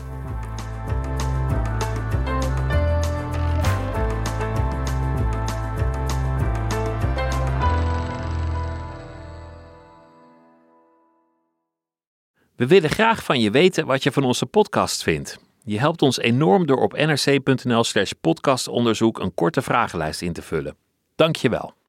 We willen graag van je weten wat je van onze podcast vindt. Je helpt ons enorm door op nrc.nl/podcastonderzoek een korte vragenlijst in te vullen. Dank je wel.